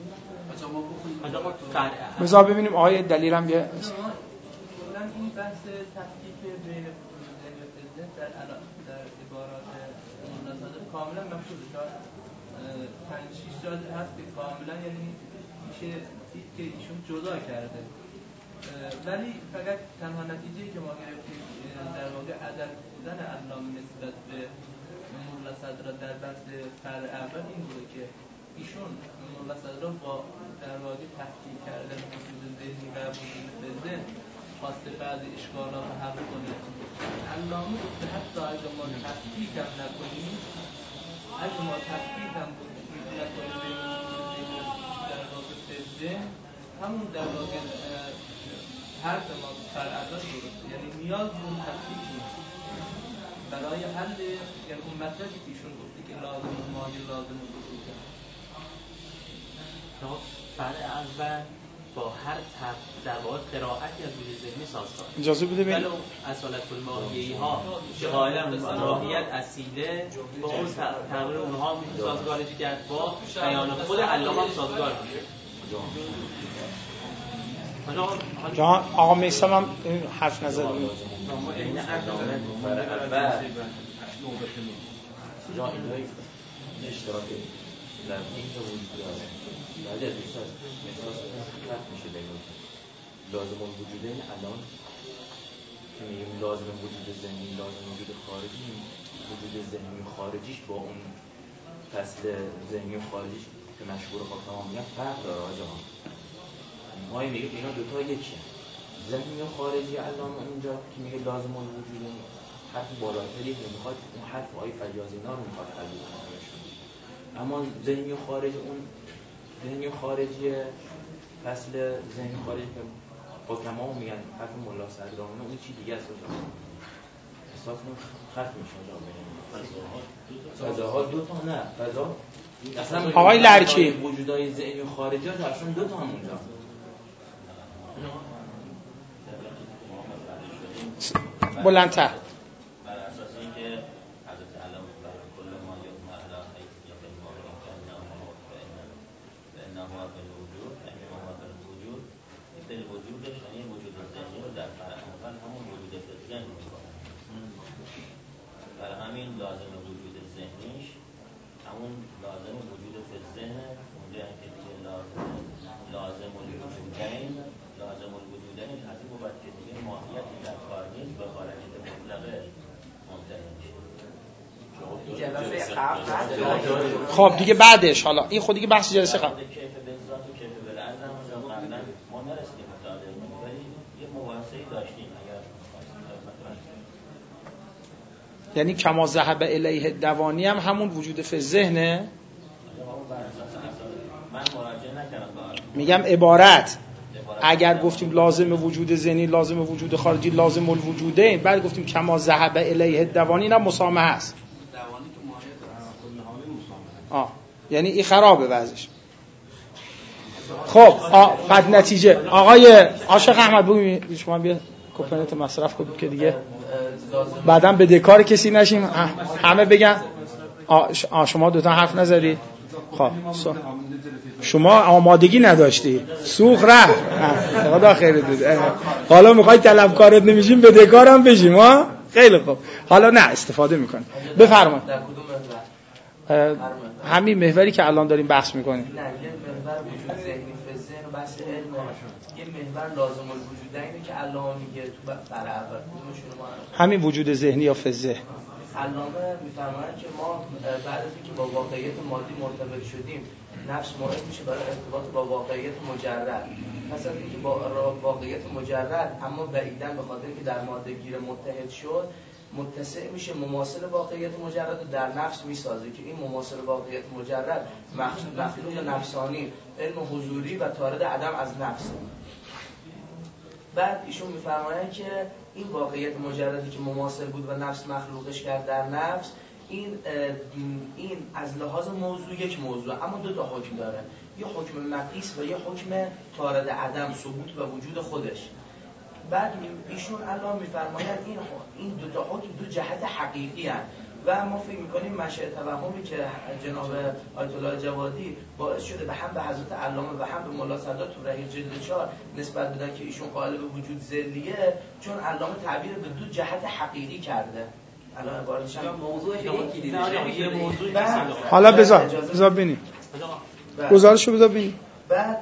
Speaker 1: بذار ببینیم آقای دلیرم بیه.
Speaker 6: این بحث تفکیک بین در عبارات مناسبه کاملا مفهوم شد. 5-6 جا هست که کاملا یعنی میشه دید که ایشون جدا کرده، ولی فقط تنها نتیجه‌ای که ما گرفتیم در واقع عدم بودن علامه نسبت به ملا صدرا در بحث فرع اول این بوده که ایشون ملا صدرا با در واقع تفکیک کردن وجود ذهنی و وجود ذهن خواسته بعضی اشکالات رو حل کنه. علامه گفته حتی اگه ما تفکیک هم نکنیم، اگه ما تفکیک هم نکنیم در واقع ذهن همون در واقع حرف ما فرع اول درسته، یعنی نیاز به اون تفکیک نیست برای حل یعنی اون مطلبی که ایشون گفته که لازم ماهی لازم وجوده.
Speaker 12: فرع اول
Speaker 11: با هر در واقع قرائتی از وجود ذهنی سازگار.
Speaker 1: اجازه بده ببین
Speaker 11: ولو اصالت الماهیه‌ای ها که قائلا به ماهیت اصیله با اون تغییر اونها میشه سازگارش کرد، با بیان خود علامه هم سازگار میشه.
Speaker 1: جان آقا میثم هم حرف نزد.
Speaker 4: این علامه و اشتراک در این تا وجود داره. بعد از دوست هست احساس فرق میشه بین لازم الوجود این الان که میگیم لازم وجود ذهنی، لازم وجود خارجی، وجود ذهنی و خارجیش با اون فصل ذهنی و خارجیش که مشهور حاکمان میگن فرق داره. آجا ما میگیم اینا دوتا یکیه. ذهنی و خارجی الان اونجا که میگه لازم الوجود حرف بالاتری میخواد اون حرف های فیاضینا رو میخواد حل کنه. اما ذهنی و خارج اون ذهنی و خارجی فصل ذهنی و خارجی که حکما میگن حرف ملا صدرانی اون چی دیگه است. احساس خرف میشه فضاها دو تا نه فضا اصلا
Speaker 1: آقای لرکی
Speaker 4: وجودای ذهنی و خارجی اصلا دو تا هم اونجا
Speaker 1: بلندتر
Speaker 12: بر اساس اینکه حضرت علامه برای کل ما یوم علی حیثیت الماهی و انما بالوجود انما بالوجود مثل وجودش یعنی وجود ذهنی رو در فرع اول همون وجود ذهن میکنه. برای همین لازم وجود ذهنیش همون لازم وجود ذهن اونجا که دیگه لازم الوجودین لازم الوجودین از این بود که دیگه ماهیتی در کار نیست به خارجیت مطلقه منتهی میشه.
Speaker 1: خب دیگه بعدش حالا این خود دیگه بحث جلسه قبل
Speaker 12: کیف بذات و کیف بالعرض هم قبلا ما نرسیدیم مطالعه ولی یه مباحثه‌ای داشتیم. اگر
Speaker 1: یعنی کما ذهب الیه دوانی هم همون وجود فی ذهنه.
Speaker 12: من مراجعه نکردم
Speaker 1: میگم عبارت اگر گفتیم لازم وجود ذهنی لازم وجود خارجی لازم الوجوده بعد گفتیم کما ذهب الیه دوانی اینا مسامحه است.
Speaker 13: دوانی که ماهیت
Speaker 1: یعنی این خرابه وضعش. خب بعد نتیجه آقای عاشق احمد بگو شما بیا کوپنت مصرف کنید که دیگه بعداً به دکار کسی نشیم همه بگن شما دوتا حرف نزدید. خب شما آمادگی نداشتی سوخ رفت خدا خیرت بده. حالا میخوای طلبکارت نمیشیم به دکارم بشیم ها. خیلی خوب حالا نه استفاده میکنیم. بفرمایید. همین محوری که الان داریم بحث میکنیم.
Speaker 6: نه یه محور وجود ذهنی فزن و بحث علم یه محور لازم الوجوده اینه که علامه میگه تو برای اول
Speaker 1: همین وجود ذهنی یا فزه
Speaker 6: علامه میفرماید که ما بعد از اینکه با واقعیت مادی مرتبط شدیم نفس مورد میشه برای ارتباط با واقعیت مجرد. پس از اینکه با واقعیت مجرد اما بعیداً به خاطر که در ماده گیر متحد شد متسع میشه مماثل واقعیت مجرد رو در نفس میسازه که این مماثل واقعیت مجرد مخلوق نفسانی علم حضوری و طارد عدم از نفس. بعد ایشون میفرمایند که این واقعیت مجردی که مماثل بود و نفس مخلوقش کرد در نفس این از لحاظ موضوع یک موضوع اما دو تا حکم داره، یه حکم مقیس و یه حکم طارد عدم ثبوت و وجود خودش. بعد ایشون الان میفرمایند این دو تا حکم دو جهت حقیقی هستند و ما فکر میکنیم منشأ توهمی که جناب آیت الله جوادی باعث شده به هم به حضرت علامه و هم به مولا صدرا تو رحیق جلد 4 نسبت بدن که ایشون قائل به وجود ذلیه چون علامه تعبیر به دو جهت حقیقی کرده. الان عبارتش هم موضوعش یه موضوعی
Speaker 1: حالا بذار ببینیم گزارشو بذار ببینیم.
Speaker 6: بعد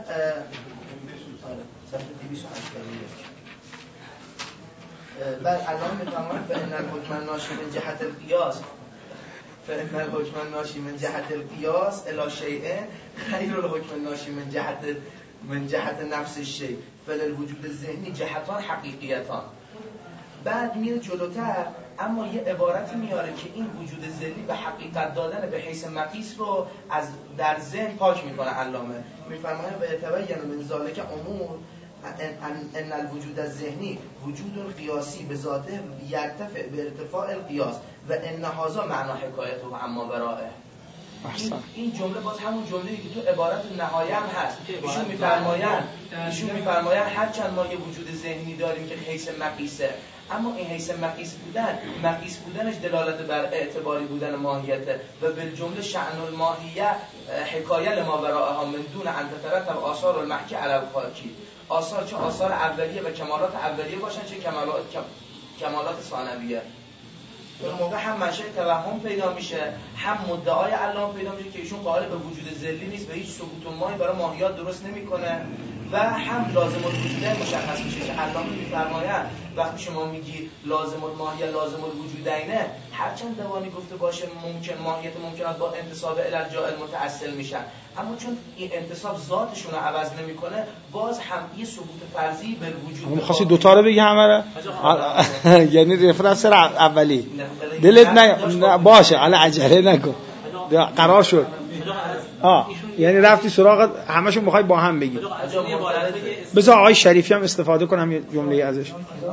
Speaker 6: بعد الان میفهمم فإن الحكم ناشی من جهت القیاس فإن الحكم ناشی من جهت القیاس الی شیء غیر الحكم ناشی من جهت نفس الشیء فللوجود ذهنی جهتان حقیقیتان. بعد میره جلوتر اما یه عبارتی میاره که این وجود ذهنی به حقیقت دادن به حیث مقیس رو از در ذهن پاک میکنه. علامه میفرماید به تبین من ذالک امور ان الوجود الذهنی وجود قیاسی به ذاته یرتفع به ارتفاع القیاس و ان هذا معنا حکایته اما برائه.
Speaker 7: این جمله باز همون جمله‌ای که تو عبارت نهایه هم هست. ایشون می‌فرمایند هرچند ما یه وجود ذهنی داریم که حیث مقیسه، اما این حیث مقیس بودنش دلالت بر اعتباری بودن ماهیته و بالجمله شأن الماهیه حکایه لما وراءها من دون ان تترتب آثار المحکی علی الخاکی. آثار چه آثار اولیه و کمالات اولیه باشن چه کمالات ثانویه. اون موقع هم منشأ توهم پیدا میشه، هم مدعای علامه پیدا میشه که ایشون قائل به وجود ذلی نیست و هیچ ثبوت ماهی برای ماهیات درست نمیکنه، و هم لازم الوجودین مشخص میشه که علامه میفرمایند وقتی شما میگی لازم الماهیه لازم الوجودینه، هرچند دوانی گفته باشه ممکن ماهیت ممکنات با انتساب الی الجاهل متأصل میشن، اما چون این انتساب ذاتشون رو عوض نمیکنه باز هم یه ثبوت فرضی به وجود.
Speaker 1: می‌خواستی دو تا رو بگی همه رو؟ یعنی رفرنس اولی دلت نه باشه، الان عجله نکن، قرار شد. یعنی رفتی سراغ همشون میخوای با هم بگی. بذار آقای شریفی هم استفاده کنم یه جمله ازش.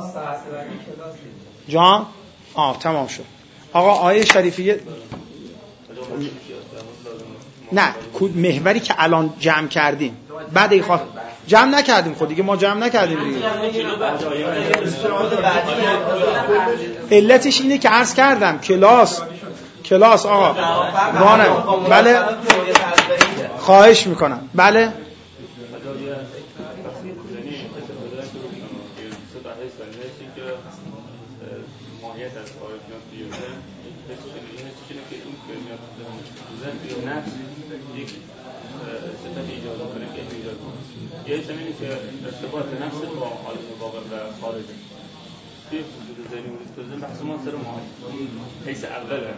Speaker 1: جان تمام شد. آقا آقای شریفی نه محوری که الان جمع کردیم بعد این جمع نکردیم، خود دیگه ما جمع نکردیم دیگه. علتش اینه که عرض کردم کلاس آقا رانم. بله خواهش میکنم. بله
Speaker 14: یه زمینی که ارتباط نفس با حال واقع و خارج توی وجود ذهنی وجود ذهن بحث ما سر حیث اوله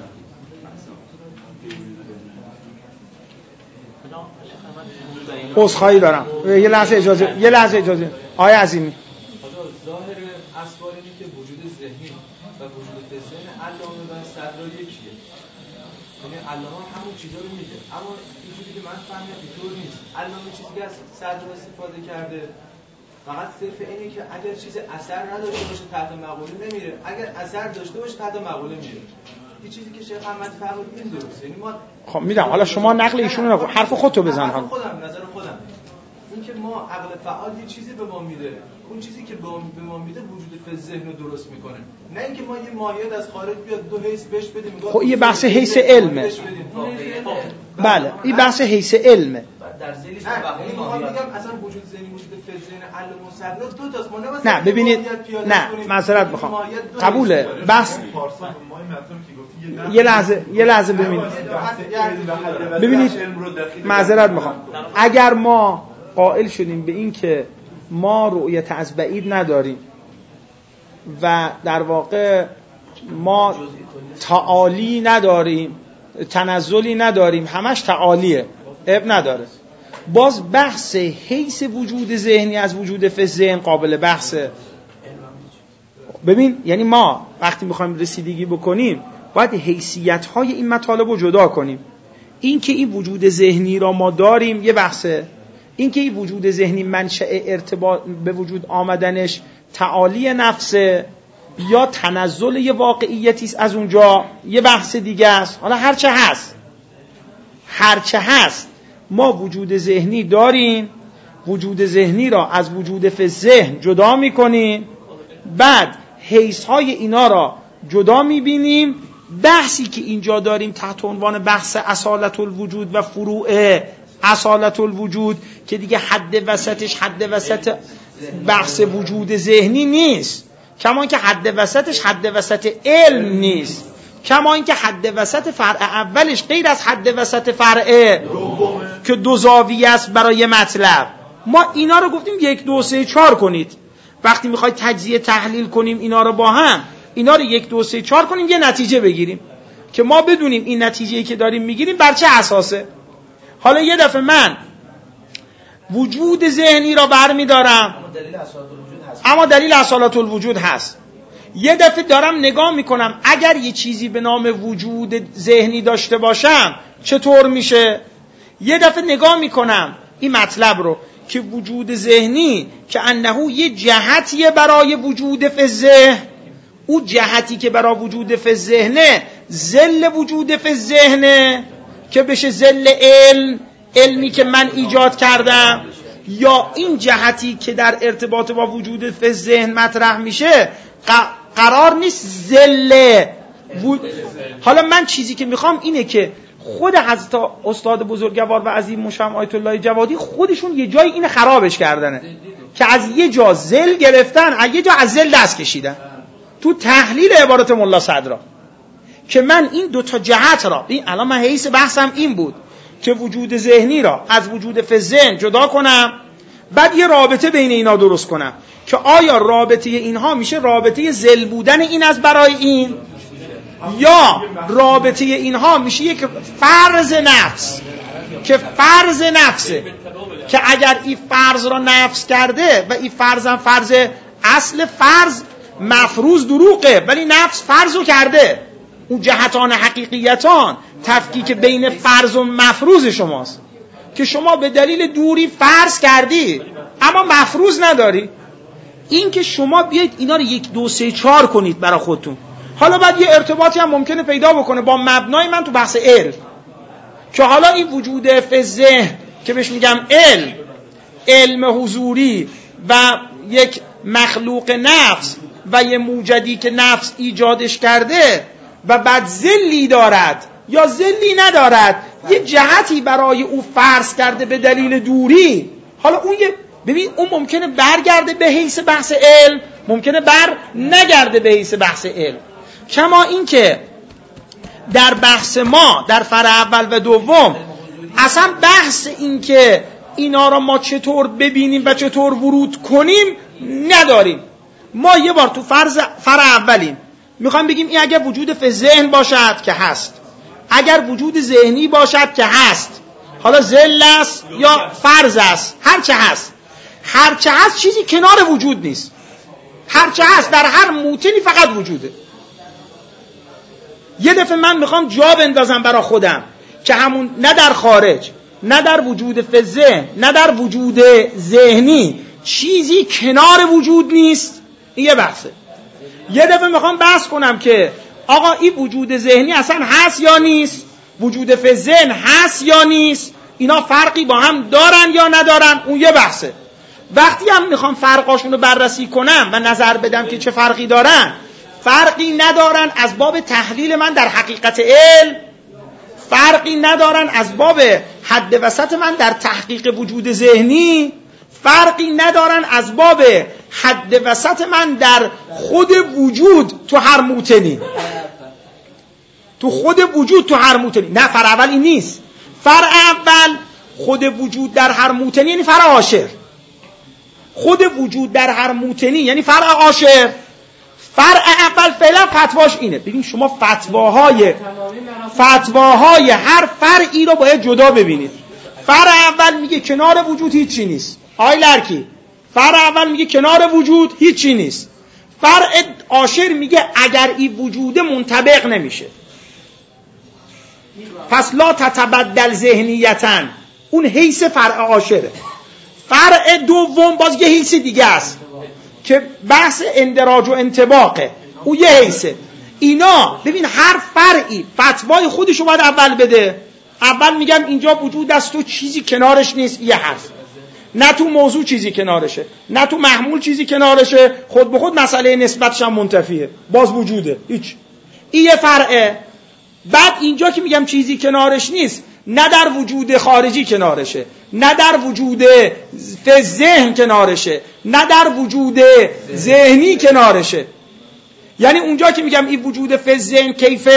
Speaker 1: عذرخواهی دارم، یه لحظه اجازه آقای عظیمی.
Speaker 10: ظاهر اسوار اینه که وجود ذهنی و وجود ذهن علامه و صدرا یکیه، یعنی علامه همون چیزا رو میگه، اما اینجوری که من فهمیدم اینطور نیست. علامه چیزی که از صدر استفاده کرده فقط صرف اینه که اگر چیز اثر نداشته باشه تحت مقوله نمیره، اگر اثر داشته باشه تحت مقوله میره. این چیزی که شیخ احمد فرمود این درسته. یعنی ما
Speaker 1: خب میدم، حالا شما نقل ایشونو نگو، حرف خودتو بزن.
Speaker 10: نظر خودم این که ما عقل فعال یه چیزی به ما میده، اون چیزی که به ما میده وجود فی ذهن رو درست میکنه، نه اینکه ما یه ماهیت از خارج بیاد دو حیث بهش بدیم.
Speaker 1: خب این بحث حیث علمه. بله این بحث حیث علمه.
Speaker 10: در ذیل توهم میگم اصلا وجود ذهنی وجود فی ذهن علم و صدر دو تاست. ما
Speaker 1: نه ببینید، نه معذرت میخوام، قبوله بحث. یه لحظه ببینید معذرت میخوام. اگر ما قائل شدیم به این که ما رؤیت از بعید نداریم و در واقع ما تعالی نداریم، تنزلی نداریم، همش تعالیه، عیب نداره، باز بحث حیث وجود ذهنی از وجود فی ذهن قابل بحثه. ببین یعنی ما وقتی میخوایم رسیدگی بکنیم باید حیثیت‌های این مطالب رو جدا کنیم. این که این وجود ذهنی را ما داریم یه بحثه، این که این وجود ذهنی منشأ ارتباط به وجود آمدنش تعالی نفسه یا تنزل یه واقعیتی است از اونجا یه بحث دیگه است. حالا هرچه هست ما وجود ذهنی داریم، وجود ذهنی را از وجود فی ذهن جدا می‌کنیم، بعد حیث‌های اینا را جدا می‌بینیم. بحثی که اینجا داریم تحت عنوان بحث اصالت الوجود و فروع اصالت الوجود که دیگه حد وسط بحث وجود ذهنی نیست، کما اینکه حد وسطش حد وسط علم نیست، کما اینکه حد وسط فرع اولش غیر از حد وسط فرع که دو زاویه است برای مطلب. ما اینا رو گفتیم 1 2 3 4 کنید. وقتی میخواید تجزیه تحلیل کنیم اینا رو با هم، اینا رو 1 2 3 4 کنیم یه نتیجه بگیریم که ما بدونیم این نتیجه‌ای که داریم میگیریم بر چه اساسه. حالا یه دفعه من وجود ذهنی را برمی‌دارم اما دلیل اصالت الوجود هست. یه دفعه دارم نگاه میکنم اگر یه چیزی به نام وجود ذهنی داشته باشم چطور میشه. یه دفعه نگاه میکنم این مطلب رو که وجود ذهنی که انه یه جهتیه برای وجود فی ذهن، او جهتی که برای وجود فی ذهنه ذل وجود فی ذهنه، که بشه ذل علمی که من ایجاد کردم، یا این جهتی که در ارتباط با وجود فی ذهن مطرح میشه قرار نیست ذل حالا من چیزی که میخوام اینه که خود حضرت استاد بزرگوار و عظیم مشفع آیت الله جوادی خودشون یه جای این خرابش کردنه که از یه جا ذل گرفتن، از یه جا از ذل دست کشیدن تو تحلیل عبارت ملا صدرا، که من این دو تا جهت را، این الان من حیث بحثم این بود که وجود ذهنی را از وجود فی ذهن جدا کنم، بعد یه رابطه بین اینا درست کنم که آیا رابطه اینها میشه رابطه ذل بودن این از برای این، یا رابطه اینها میشه یک فرض نفس که فرض نفسه که اگر این فرض را نفس کرده و این فرضم فرض اصل فرض مفروض دروغه ولی نفس فرض رو کرده، اون جهتان حقیقیتان تفکیک بین فرض و مفروض شماست که شما به دلیل دوری فرض کردی اما مفروض نداری. این که شما بیایید اینا رو 1 2 3 4 کنید برای خودتون، حالا بعد یه ارتباطی هم ممکنه پیدا بکنه با مبنای من تو بحث علم، که حالا این وجود فی ذهن که بهش میگم علم حضوری و یک مخلوق نفس و یه موجدی که نفس ایجادش کرده و بعد ذلی دارد یا ذلی ندارد، یه جهتی برای او فرض کرده به دلیل دوری، حالا اون ببین اون ممکنه برگرده به حیث بحث علم، ممکنه بر نگرده به حیث بحث علم. کما این که در بحث ما در فرع اول و دوم اصلا بحث این که اینا را ما چطور ببینیم و چطور ورود کنیم نداریم. ما یه بار تو فرع اولیم میخوام بگیم این اگر وجود فی ذهن باشد که هست، اگر وجود ذهنی باشد که هست، حالا ذل است یا فرض است، هرچه هست چیزی کنار وجود نیست، هرچه هست در هر موطنی فقط وجوده. یه دفعه من میخوام جا بندازم برای خودم که همون نه در خارج، نه در وجود فی ذهن، نه در وجود ذهنی چیزی کنار وجود نیست، این یه بحثه. یه دفعه میخوام بحث کنم که آقا این وجود ذهنی اصلا هست یا نیست، وجود فی ذهن هست یا نیست، اینا فرقی با هم دارن یا ندارن، اون یه بحثه. وقتی هم میخوام فرقاشون رو بررسی کنم و نظر بدم که چه فرقی دارن، فرقی ندارن از باب تحلیل من در حقیقت علم، فرقی ندارن از باب حد وسط من در تحقیق وجود ذهنی، فرقی ندارن از باب حد وسط من در خود وجود تو هر موطنی، تو خود وجود تو هر موطنی. نه فرع اول این نیست. فرع اول خود وجود در هر موطنی یعنی فرع عاشر، خود وجود در هر موطنی یعنی فرع عاشر. فرع اول فعلا فتواش اینه. ببین شما فتواهای هر فرعی رو باید جدا ببینید. فرع اول میگه کنار وجود هیچی نیست. آی لرکی، فرع اول میگه کنار وجود هیچی نیست. فرع عاشر میگه اگر این وجود منطبق نمیشه پس لا تتبدل ذهنیتن، اون حیث فرع عاشره. فرع دوم باز یه حیث دیگه است که بحث اندراج و انطباقه، اون یه حیثه. اینا ببین هر فرعی فتوای خودشو باید اول بده. اول میگم اینجا وجود است و چیزی کنارش نیست، یه حرف. نه تو موضوع چیزی کنارشه، نه تو محمول چیزی کنارشه، خود به خود مسئله نسبتش هم منتفیه، باز وجوده هیچ. این یه فرعه. بعد اینجا که میگم چیزی کنارش نیست، نه در وجود خارجی کنارشه، نه در وجود ذهن کنارشه، نه در وجود ذهنی کنارشه. یعنی اونجا که میگم این وجود فی ذهن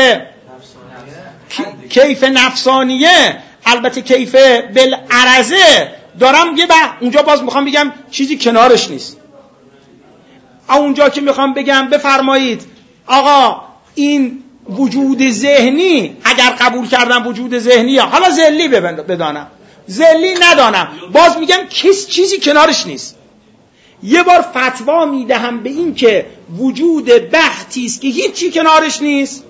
Speaker 1: کیف نفسانیه، البته کیف بالعرضه دارم یه اونجا باز میخوام بگم چیزی کنارش نیست. اونجا که میخوام بگم بفرمایید آقا این وجود ذهنی اگر قبول کردم وجود ذهنیه، حالا ذلی بدانم ذلی ندانم، باز میگم چیزی کنارش نیست. یه بار فتوا میدهم به این که وجود بحثی است که هیچی کنارش نیست،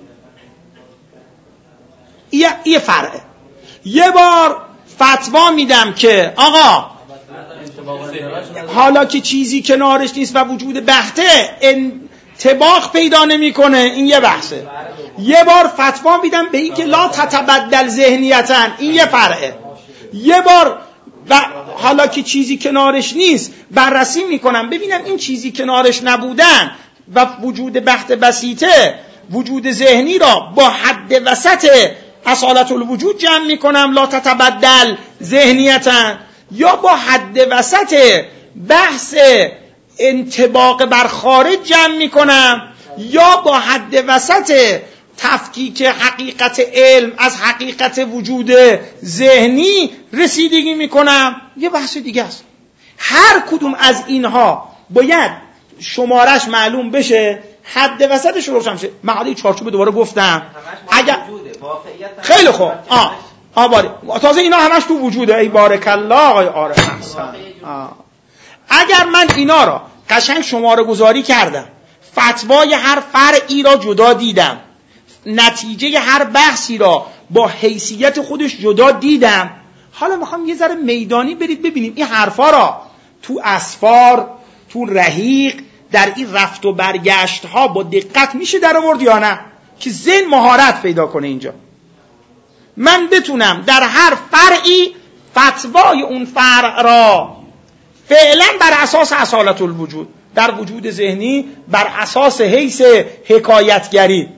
Speaker 1: یه فرعه. یه بار فتوا میدم که آقا حالا که چیزی کنارش نیست و وجود بحته طباق پیدا نمیکنه، این یه بحثه. یه بار فتوا میدم به این که لا تتبدل ذهنیتاً، این یه فرعه. یه بار و حالا که چیزی کنارش نیست بررسی میکنم ببینم این چیزی کنارش نبودن و وجود بحث بسیطه وجود ذهنی را با حد وسط اصالت الوجود جمع میکنم لا تتبدل ذهنیتاً، یا با حد وسط بحث انطباق بر خارج جمع میکنم، یا با حد وسط تفکیک حقیقت علم از حقیقت وجود ذهنی رسیدگی میکنم. یه بحث دیگه است. هر کدوم از اینها باید شمارش معلوم بشه، حد وسطش رو روشن شه. معالی چارچوب دوباره گفتم اگر خیلی خوب باره تازه اینا همش تو وجوده. ای بارک الله آقای عارف احسن. اگر من اینا را قشنگ شماره گذاری کردم، فتوای هر فرعی را جدا دیدم، نتیجه هر بحثی را با حیثیت خودش جدا دیدم، حالا میخوام یه ذره میدانی برید ببینیم این حرفا را تو اسفار، تو رحیق، در این رفت و برگشت ها با دقت میشه در آورد یا نه، که ذهن مهارت پیدا کنه. اینجا من بتونم در هر فرعی فتوای اون فرع را فعلا بر اساس اصالت الوجود در وجود ذهنی، بر اساس حیث حکایتگری،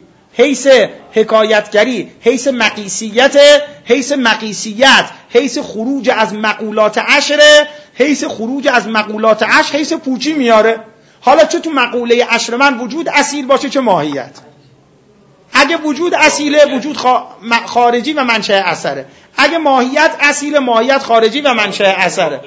Speaker 1: حیث مقیسیت، حیث خروج از مقولات عشر، حیث پوچی میاره. حالا چه تو مقوله عشر من وجود اصیل باشه چه ماهیت. اگه وجود اصیله وجود خارجی و منشأ اثره، اگه ماهیت اصیل ماهیت خارجی و منشأ اثره.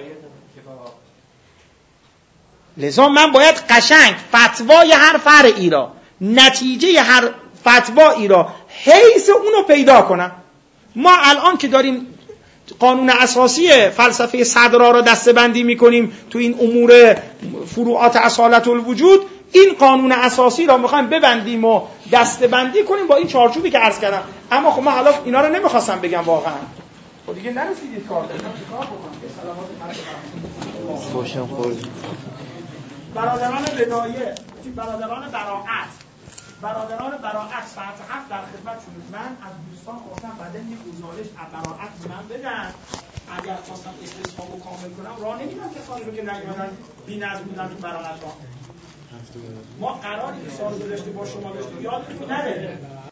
Speaker 1: لذا من باید قشنگ فتوای هر فرعی را، نتیجه هر فتوایی را، حیث اونو پیدا کنم. ما الان که داریم قانون اساسی فلسفه صدرا را دسته‌بندی میکنیم تو این امور فروعات اصالت الوجود، این قانون اساسی را میخوایم ببندیم و دسته‌بندی کنیم با این چارچوبی که عرض کردم. اما خب من حالا اینا رو نمیخواستم بگم واقعا. خب دیگه نرسیدید کار کنم. چیکار بکنم؟
Speaker 4: خوشم خورد.
Speaker 1: برادران بدایه، برادران براعت ساعت 7 در خدمتشونید. من از دوستان خواستم بعد یک گزارش از براعت به من بدن. اگر خواستم استصحاب رو کامل کنم راه نمیدم کسانی رو که نگیدن بی‌نظم بودن تو براعت ها. ما قراری که سال گذشته با شما داشتیم یادتون نره